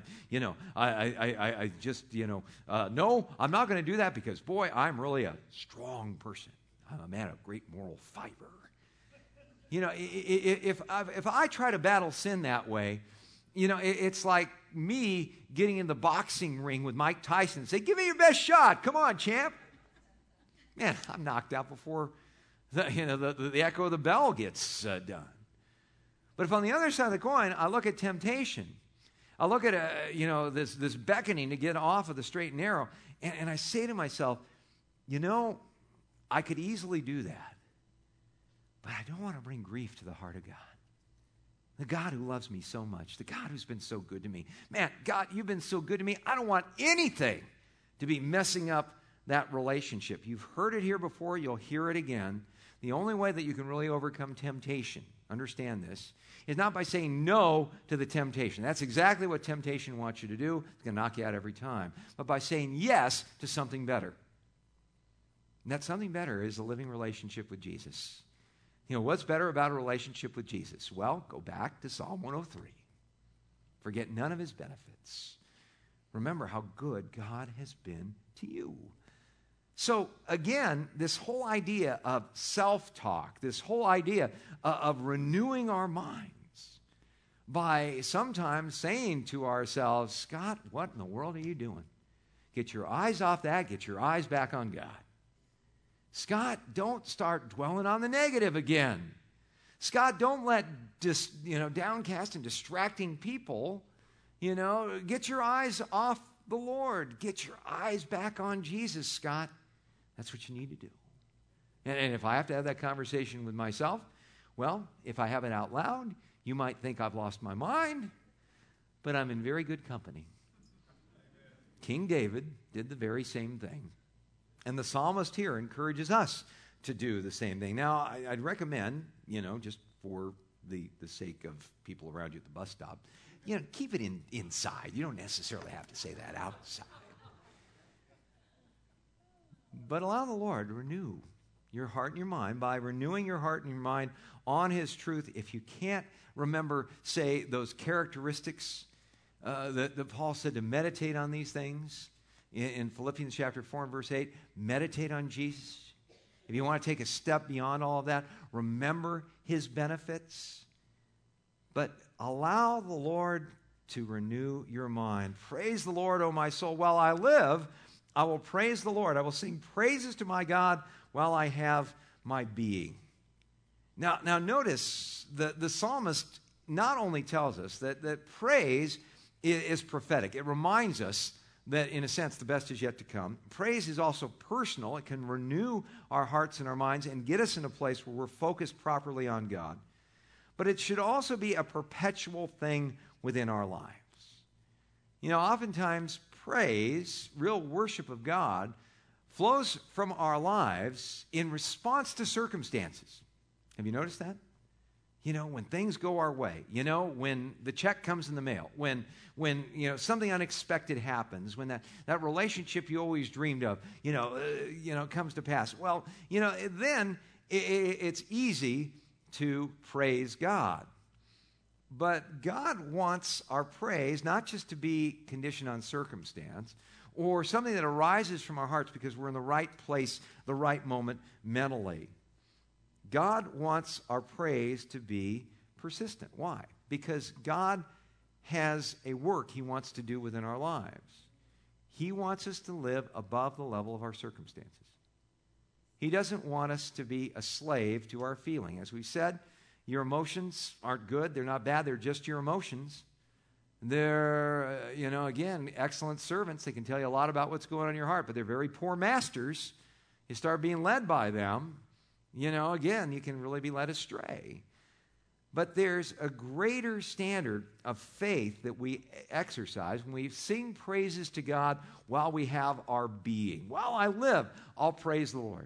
just, no, I'm not going to do that because, boy, I'm really a strong person. I'm a man of great moral fiber. If I try to battle sin that way, it's like me getting in the boxing ring with Mike Tyson and say, give me your best shot. Come on, champ. Man, I'm knocked out before the echo of the bell gets done. But if on the other side of the coin, I look at temptation, I look at this beckoning to get off of the straight and narrow, and I say to myself, I could easily do that, but I don't want to bring grief to the heart of God. The God who loves me so much, the God who's been so good to me. Man, God, you've been so good to me. I don't want anything to be messing up that relationship. You've heard it here before. You'll hear it again. The only way that you can really overcome temptation, understand this, is not by saying no to the temptation. That's exactly what temptation wants you to do. It's going to knock you out every time. But by saying yes to something better. And that something better is a living relationship with Jesus. What's better about a relationship with Jesus? Well, go back to Psalm 103. Forget none of his benefits. Remember how good God has been to you. So, again, this whole idea of self-talk, this whole idea of renewing our minds by sometimes saying to ourselves, Scott, what in the world are you doing? Get your eyes off that. Get your eyes back on God. Scott, don't start dwelling on the negative again. Scott, don't let downcast and distracting people, get your eyes off the Lord. Get your eyes back on Jesus, Scott. That's what you need to do. And if I have to have that conversation with myself, well, if I have it out loud, you might think I've lost my mind, but I'm in very good company. King David did the very same thing. And the psalmist here encourages us to do the same thing. Now, I'd recommend, just for the sake of people around you at the bus stop, keep it inside. You don't necessarily have to say that outside. But allow the Lord to renew your heart and your mind by renewing your heart and your mind on his truth. If you can't remember, say, those characteristics that Paul said to meditate on these things, in Philippians chapter 4 and verse 8, meditate on Jesus. If you want to take a step beyond all of that, remember his benefits. But allow the Lord to renew your mind. Praise the Lord, O my soul. While I live, I will praise the Lord. I will sing praises to my God while I have my being. Now notice the psalmist not only tells us that praise is prophetic. It reminds us that, in a sense, the best is yet to come. Praise is also personal. It can renew our hearts and our minds and get us in a place where we're focused properly on God. But it should also be a perpetual thing within our lives. Oftentimes, praise, real worship of God, flows from our lives in response to circumstances. Have you noticed that? When things go our way, when the check comes in the mail, when something unexpected happens, when that relationship you always dreamed of, comes to pass. Well, then it's easy to praise God. But God wants our praise not just to be conditioned on circumstance or something that arises from our hearts because we're in the right place, the right moment mentally. God wants our praise to be persistent. Why? Because God has a work he wants to do within our lives. He wants us to live above the level of our circumstances. He doesn't want us to be a slave to our feeling. As we said, your emotions aren't good. They're not bad. They're just your emotions. They're, again, excellent servants. They can tell you a lot about what's going on in your heart, but they're very poor masters. You start being led by them, again, you can really be led astray. But there's a greater standard of faith that we exercise when we sing praises to God while we have our being. While I live, I'll praise the Lord.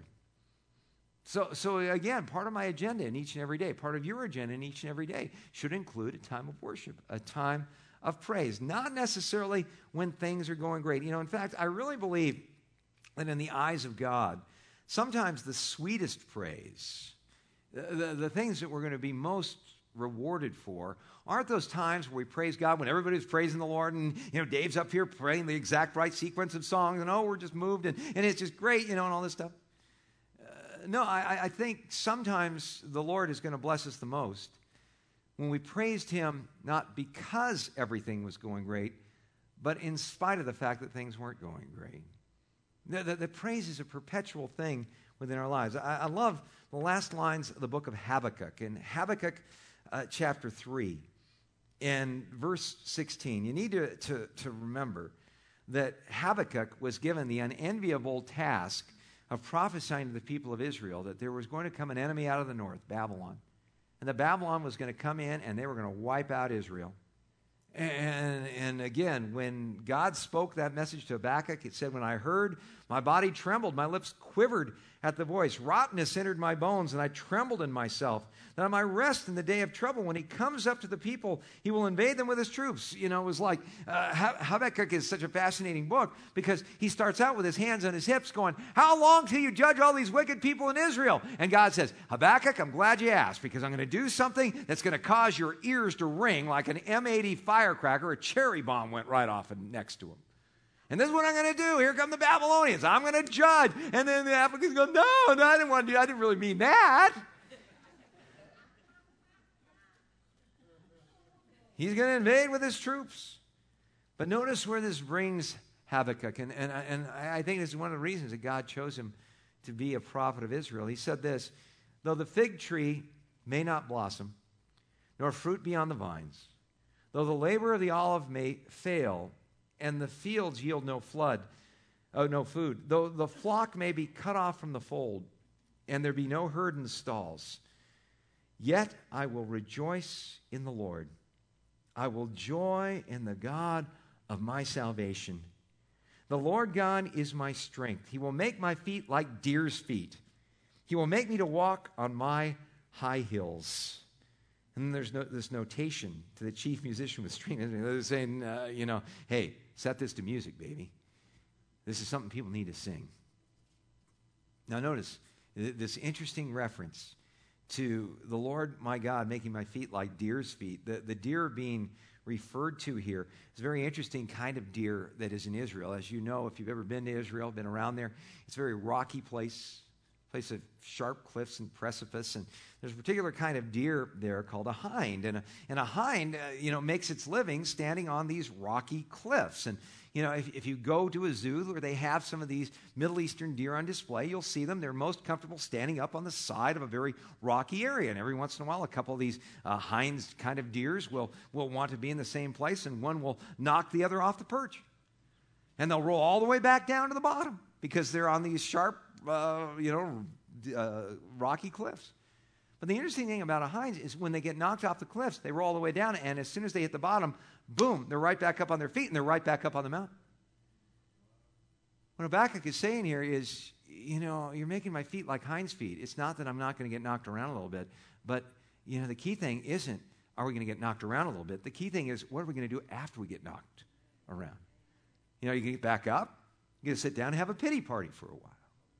So again, part of my agenda in each and every day, part of your agenda in each and every day should include a time of worship, a time of praise, not necessarily when things are going great. In fact, I really believe that in the eyes of God, sometimes the sweetest praise, the things that we're going to be most rewarded for, aren't those times where we praise God when everybody's praising the Lord and, Dave's up here praying the exact right sequence of songs and, we're just moved and it's just great, and all this stuff. No, I think sometimes the Lord is going to bless us the most when we praised Him not because everything was going great, but in spite of the fact that things weren't going great. The praise is a perpetual thing within our lives. I love the last lines of the book of Habakkuk. In Habakkuk chapter 3 and verse 16, you need to remember that Habakkuk was given the unenviable task of prophesying to the people of Israel that there was going to come an enemy out of the north, Babylon. And that Babylon was going to come in and they were going to wipe out Israel. And again, when God spoke that message to Habakkuk, it said, when I heard, my body trembled, my lips quivered at the voice. Rottenness entered my bones, and I trembled in myself, that I might rest in the day of trouble. When he comes up to the people, he will invade them with his troops. It was like Habakkuk is such a fascinating book because he starts out with his hands on his hips going, how long till you judge all these wicked people in Israel? And God says, Habakkuk, I'm glad you asked, because I'm going to do something that's going to cause your ears to ring like an M80 firecracker. A cherry bomb went right off next to him. And this is what I'm going to do. Here come the Babylonians. I'm going to judge. And then the Africans go, no, I didn't want to do. I didn't really mean that. He's going to invade with his troops. But notice where this brings Habakkuk. And I think this is one of the reasons that God chose him to be a prophet of Israel. He said this, though the fig tree may not blossom, nor fruit be on the vines, though the labor of the olive may fail, and the fields yield no food, though the flock may be cut off from the fold, and there be no herd in the stalls, yet I will rejoice in the Lord. I will joy in the God of my salvation. The Lord God is my strength. He will make my feet like deer's feet. He will make me to walk on my high hills. And then there's this notation to the chief musician with strings. They're saying, hey, set this to music, baby. This is something people need to sing. Now notice this interesting reference to the Lord my God making my feet like deer's feet. The deer being referred to here is a very interesting kind of deer that is in Israel. As you know, if you've ever been to Israel, been around there, it's a very rocky place of sharp cliffs and precipice, and there's a particular kind of deer there called a hind, and a hind, makes its living standing on these rocky cliffs. And if you go to a zoo where they have some of these Middle Eastern deer on display, you'll see them. They're most comfortable standing up on the side of a very rocky area, and every once in a while, a couple of these hinds kind of deers will want to be in the same place, and one will knock the other off the perch, and they'll roll all the way back down to the bottom because they're on these sharp rocky cliffs. But the interesting thing about a hind is when they get knocked off the cliffs, they roll all the way down, and as soon as they hit the bottom, boom, they're right back up on their feet, and they're right back up on the mountain. What Habakkuk is saying here is, you're making my feet like hind's feet. It's not that I'm not going to get knocked around a little bit, but, the key thing isn't, are we going to get knocked around a little bit? The key thing is, what are we going to do after we get knocked around? You can get back up, you get to sit down and have a pity party for a while.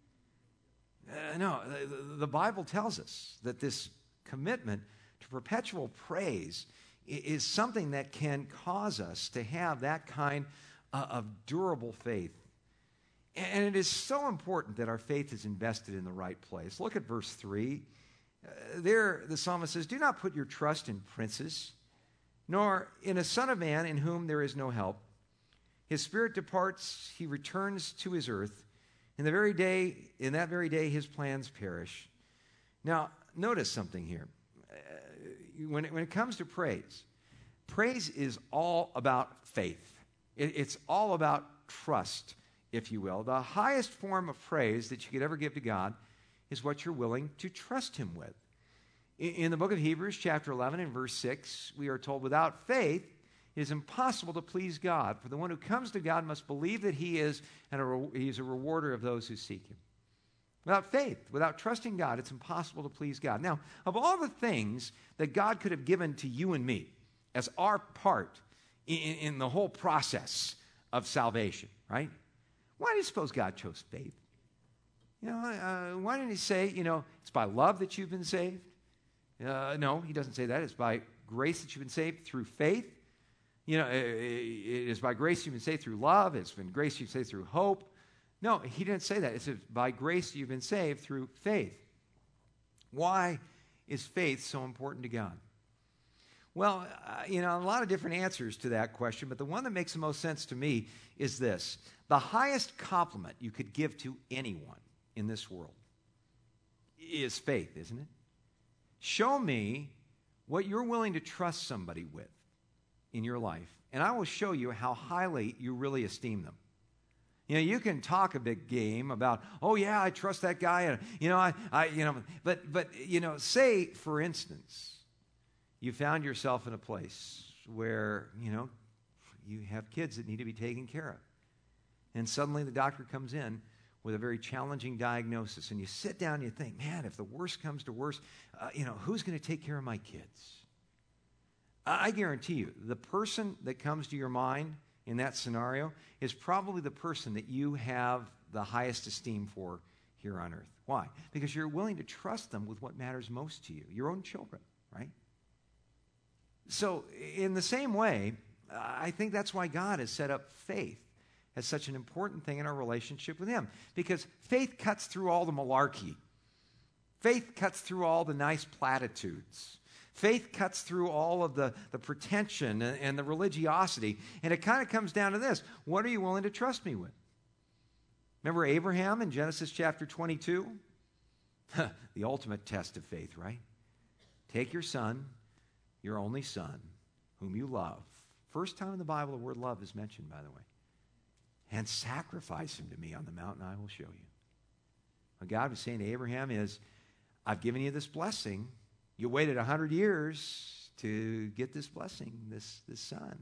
No, the Bible tells us that this commitment to perpetual praise is something that can cause us to have that kind of durable faith. And it is so important that our faith is invested in the right place. Look at verse 3. There, the psalmist says, do not put your trust in princes, nor in a son of man in whom there is no help. His spirit departs, he returns to his earth. In that very day, his plans perish. Now, notice something here. When it comes to praise is all about faith. It's all about trust, if you will. The highest form of praise that you could ever give to God is what you're willing to trust him with. In the book of Hebrews, chapter 11 and verse 6, we are told, without faith, it is impossible to please God, for the one who comes to God must believe that he is, and he is a rewarder of those who seek him. Without faith, without trusting God, it's impossible to please God. Now, of all the things that God could have given to you and me as our part in the whole process of salvation, right? Why do you suppose God chose faith? Why didn't he say, it's by love that you've been saved? No, he doesn't say that. It's by grace that you've been saved through faith. It is by grace you've been saved through love. It's been grace you've been saved through hope. No, he didn't say that. It says by grace you've been saved through faith. Why is faith so important to God? Well, a lot of different answers to that question, but the one that makes the most sense to me is this. The highest compliment you could give to anyone in this world is faith, isn't it? Show me what you're willing to trust somebody with in your life, and I will show you how highly you really esteem them. You can talk a big game about, oh yeah, I trust that guy, and but say for instance, you found yourself in a place where you have kids that need to be taken care of, and suddenly the doctor comes in with a very challenging diagnosis, and you sit down and you think, man, if the worst comes to worst, who's going to take care of my kids? I guarantee you, the person that comes to your mind in that scenario is probably the person that you have the highest esteem for here on earth. Why? Because you're willing to trust them with what matters most to you, your own children, right? So in the same way, I think that's why God has set up faith as such an important thing in our relationship with him, because faith cuts through all the malarkey. Faith cuts through all the nice platitudes. Faith cuts through all of the pretension and the religiosity. And it kind of comes down to this. What are you willing to trust me with? Remember Abraham in Genesis chapter 22? The ultimate test of faith, right? Take your son, your only son, whom you love. First time in the Bible the word love is mentioned, by the way. And sacrifice him to me on the mountain I will show you. What God was saying to Abraham is, I've given you this blessing. You waited 100 years to get this blessing, this son.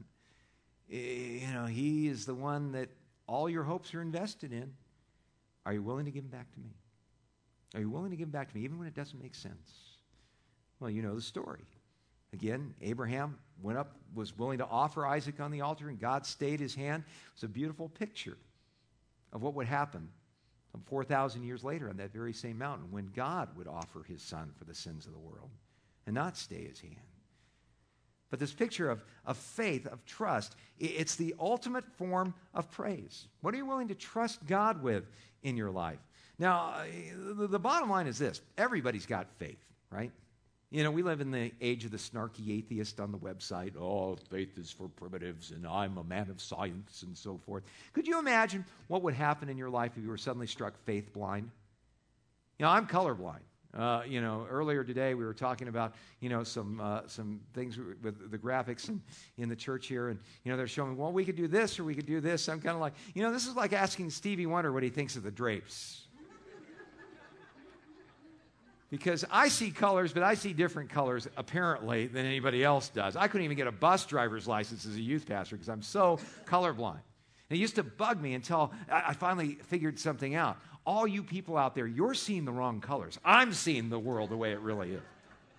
He is the one that all your hopes are invested in. Are you willing to give him back to me? Are you willing to give him back to me even when it doesn't make sense? Well, you know the story. Again, Abraham went up, was willing to offer Isaac on the altar, and God stayed his hand. It's a beautiful picture of what would happen 4,000 years later on that very same mountain when God would offer his son for the sins of the world and not stay his hand. But this picture of faith, of trust, it's the ultimate form of praise. What are you willing to trust God with in your life? Now, the bottom line is this. Everybody's got faith, right? We live in the age of the snarky atheist on the website. Oh, faith is for primitives, and I'm a man of science, and so forth. Could you imagine what would happen in your life if you were suddenly struck faith blind? I'm colorblind. Earlier today we were talking about, some things with the graphics in the church here, and, they're showing, well, we could do this or we could do this. I'm kind of like, this is like asking Stevie Wonder what he thinks of the drapes. Because I see colors, but I see different colors, apparently, than anybody else does. I couldn't even get a bus driver's license as a youth pastor because I'm so colorblind. And it used to bug me until I finally figured something out. All you people out there, you're seeing the wrong colors. I'm seeing the world the way it really is.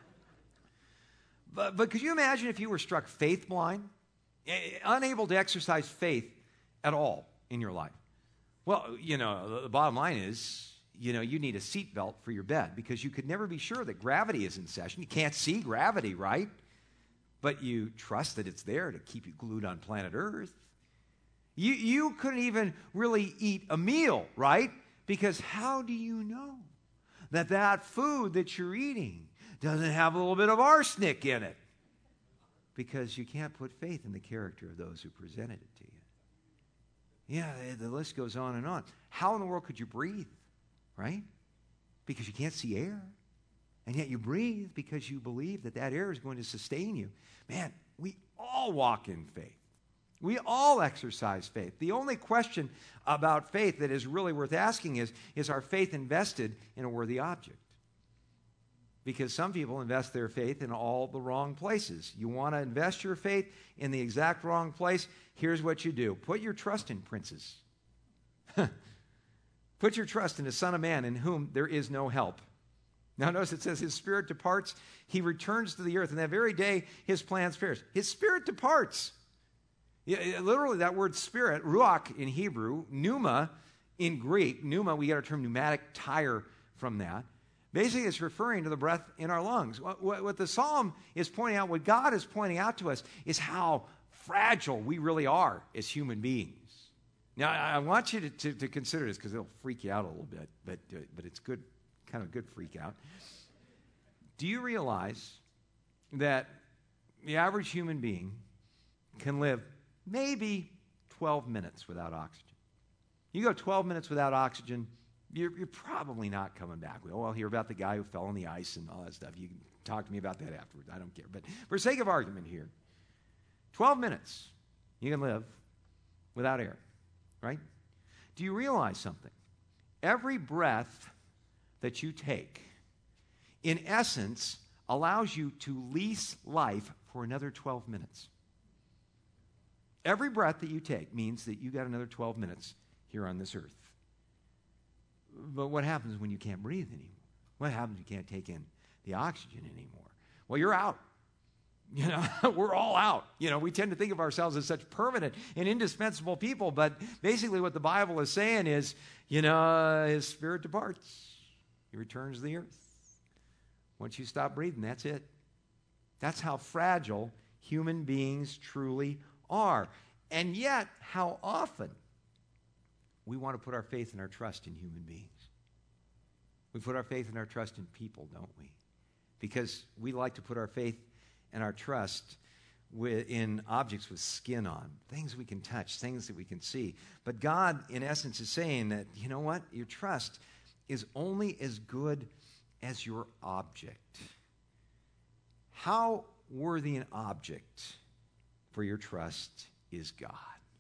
But could you imagine if you were struck faith blind, unable to exercise faith at all in your life? Well, the bottom line is, you need a seatbelt for your bed because you could never be sure that gravity is in session. You can't see gravity, right? But you trust that it's there to keep you glued on planet Earth. You couldn't even really eat a meal, right? Because how do you know that food that you're eating doesn't have a little bit of arsenic in it? Because you can't put faith in the character of those who presented it to you. Yeah, the list goes on and on. How in the world could you breathe? Right? Because you can't see air. And yet you breathe because you believe that air is going to sustain you. Man, we all walk in faith. We all exercise faith. The only question about faith that is really worth asking is our faith invested in a worthy object? Because some people invest their faith in all the wrong places. You want to invest your faith in the exact wrong place? Here's what you do. Put your trust in princes. Put your trust in the Son of Man in whom there is no help. Now notice it says his spirit departs. He returns to the earth. And that very day his plans perish. His spirit departs. Literally, that word spirit, ruach in Hebrew, pneuma in Greek, pneuma, we get our term pneumatic tire from that. Basically, it's referring to the breath in our lungs. What the psalm is pointing out, what God is pointing out to us, is how fragile we really are as human beings. Now, I want you to consider this because it'll freak you out a little bit, but it's good, kind of good freak out. Do you realize that the average human being can live maybe 12 minutes without oxygen? You go 12 minutes without oxygen, you're probably not coming back. I'll hear about the guy who fell on the ice and all that stuff. You can talk to me about that afterwards. I don't care. But for sake of argument here, 12 minutes you can live without air, right? Do you realize something? Every breath that you take, in essence, allows you to lease life for another 12 minutes. Every breath that you take means that you got another 12 minutes here on this earth. But what happens when you can't breathe anymore? What happens when you can't take in the oxygen anymore? Well, you're out. We're all out. We tend to think of ourselves as such permanent and indispensable people, but basically what the Bible is saying is, his spirit departs. He returns to the earth. Once you stop breathing, that's it. That's how fragile human beings truly are. And yet, how often we want to put our faith and our trust in human beings. We put our faith and our trust in people, don't we? Because we like to put our faith and our trust in objects with skin on, things we can touch, things that we can see. But God, in essence, is saying that, you know what? Your trust is only as good as your object. How worthy an object for your trust is God?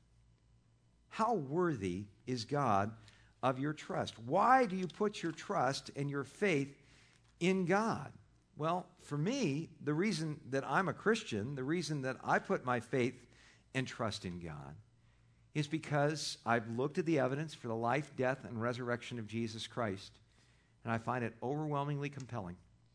How worthy is God of your trust? Why do you put your trust and your faith in God? Well, for me, the reason that I'm a Christian, the reason that I put my faith and trust in God, is because I've looked at the evidence for the life, death, and resurrection of Jesus Christ, and I find it overwhelmingly compelling.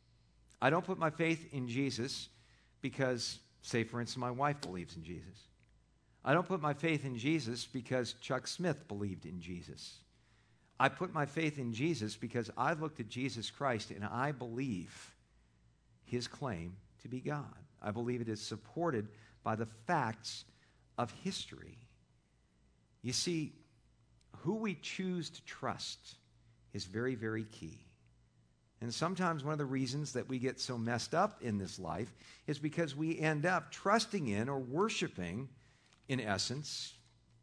I don't put my faith in Jesus because, say, for instance, my wife believes in Jesus. I don't put my faith in Jesus because Chuck Smith believed in Jesus. I put my faith in Jesus because I've looked at Jesus Christ and I believe his claim to be God. I believe it is supported by the facts of history. You see, who we choose to trust is very, very key. And sometimes one of the reasons that we get so messed up in this life is because we end up trusting in or worshiping, in essence,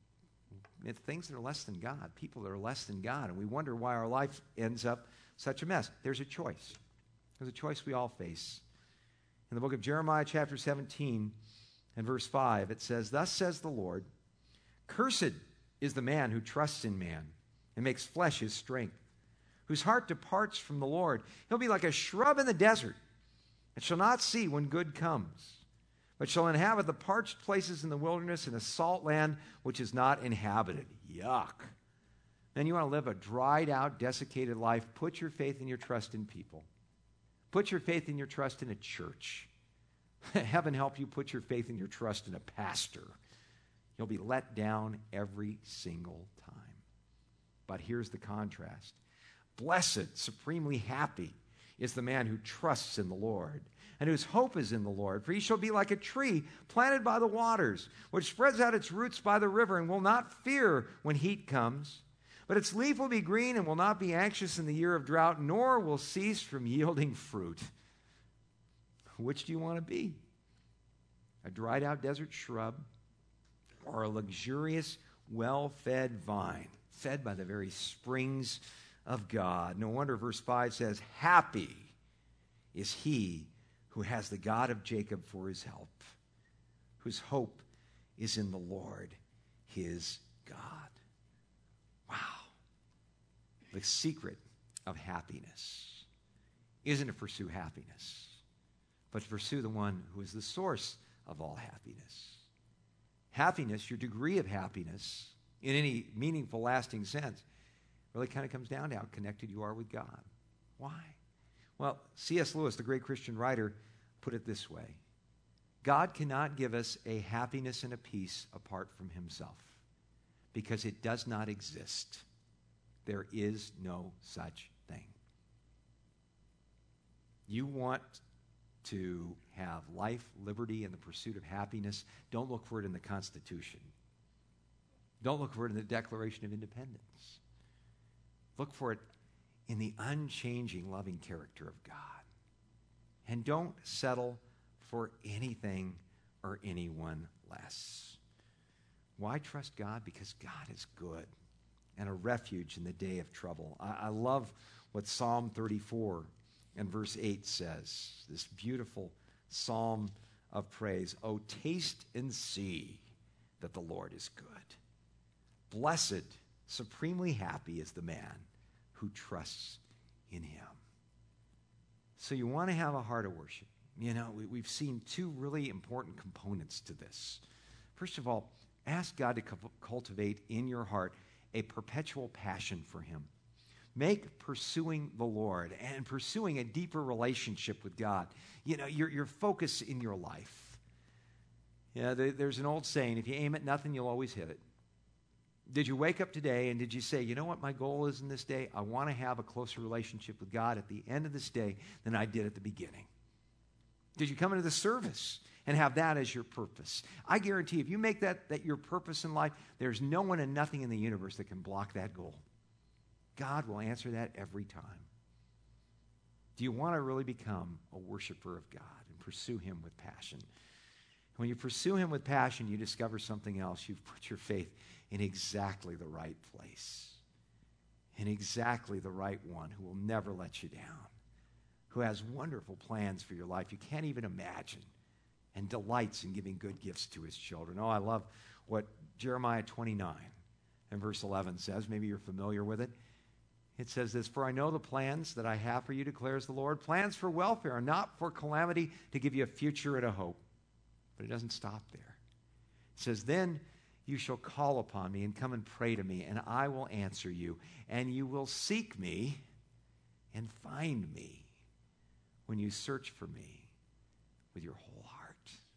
things that are less than God, people that are less than God, and we wonder why our life ends up such a mess. There's a choice. There's a choice we all face. In the book of Jeremiah, chapter 17, and verse 5, it says, "Thus says the Lord, cursed is the man who trusts in man and makes flesh his strength, whose heart departs from the Lord. He'll be like a shrub in the desert, and shall not see when good comes, but shall inhabit the parched places in the wilderness and a salt land which is not inhabited." Yuck. Then you want to live a dried out, desiccated life. Put your faith and your trust in people. Put your faith and your trust in a church. Heaven help you put your faith and your trust in a pastor. You'll be let down every single time. But here's the contrast. Blessed, supremely happy is the man who trusts in the Lord and whose hope is in the Lord. For he shall be like a tree planted by the waters, which spreads out its roots by the river and will not fear when heat comes. But its leaf will be green and will not be anxious in the year of drought, nor will cease from yielding fruit. Which do you want to be? A dried out desert shrub or a luxurious, well-fed vine, fed by the very springs of God? No wonder verse 5 says, "Happy is he who has the God of Jacob for his help, whose hope is in the Lord his God." Wow. The secret of happiness isn't to pursue happiness, but to pursue the one who is the source of all happiness. Happiness, your degree of happiness, in any meaningful, lasting sense, really kind of comes down to how connected you are with God. Why? Well, C.S. Lewis, the great Christian writer, put it this way. God cannot give us a happiness and a peace apart from himself because it does not exist. There is no such thing. You want to have life, liberty, and the pursuit of happiness, don't look for it in the Constitution. Don't look for it in the Declaration of Independence. Look for it in the unchanging, loving character of God. And don't settle for anything or anyone less. Why trust God? Because God is good and a refuge in the day of trouble. I love what Psalm 34 and verse 8 says, this beautiful psalm of praise. Oh, taste and see that the Lord is good. Blessed, supremely happy is the man who trusts in him. So you want to have a heart of worship. You know, we've seen two really important components to this. First of all, ask God to cultivate in your heart a perpetual passion for him. Make pursuing the Lord and pursuing a deeper relationship with God, you know, your focus in your life. Yeah, there's an old saying, if you aim at nothing, you'll always hit it. Did you wake up today and did you say, you know what my goal is in this day? I want to have a closer relationship with God at the end of this day than I did at the beginning. Did you come into the service and have that as your purpose? I guarantee if you make that your purpose in life, there's no one and nothing in the universe that can block that goal. God will answer that every time. Do you want to really become a worshiper of God and pursue him with passion? When you pursue him with passion, you discover something else. You've put your faith in exactly the right place, in exactly the right one who will never let you down, who has wonderful plans for your life you can't even imagine, and delights in giving good gifts to his children. Oh, I love what Jeremiah 29 and verse 11 says. Maybe you're familiar with it. It says this, for I know the plans that I have for you, declares the Lord, plans for welfare and not for calamity, to give you a future and a hope. But it doesn't stop there. It says, then you shall call upon me and come and pray to me, and I will answer you, and you will seek me and find me when you search for me with your whole heart.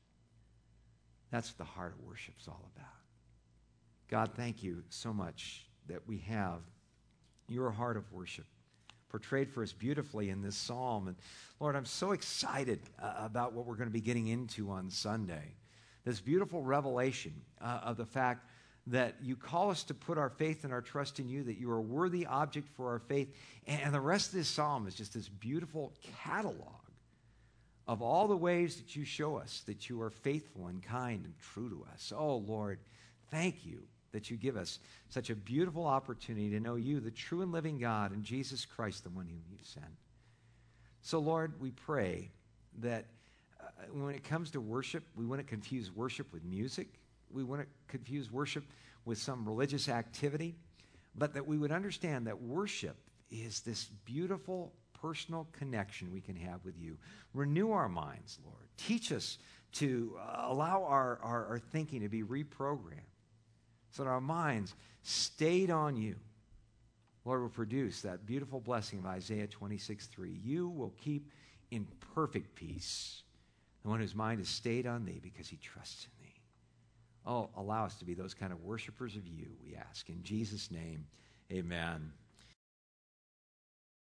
That's what the heart of worship is all about. God, thank you so much that we have your heart of worship portrayed for us beautifully in this psalm. And Lord, I'm so excited about what we're going to be getting into on Sunday. This beautiful revelation of the fact that you call us to put our faith and our trust in you, that you are a worthy object for our faith. And the rest of this psalm is just this beautiful catalog of all the ways that you show us that you are faithful and kind and true to us. Oh, Lord, thank you that you give us such a beautiful opportunity to know you, the true and living God, and Jesus Christ, the one whom you sent. So, Lord, we pray that when it comes to worship, we wouldn't confuse worship with music. We wouldn't confuse worship with some religious activity, but that we would understand that worship is this beautiful personal connection we can have with you. Renew our minds, Lord. Teach us to allow our thinking to be reprogrammed so that our minds stayed on you. Lord, will produce that beautiful blessing of Isaiah 26:3. You will keep in perfect peace the one whose mind is stayed on thee because he trusts in thee. Oh, allow us to be those kind of worshipers of you, we ask. In Jesus' name, amen.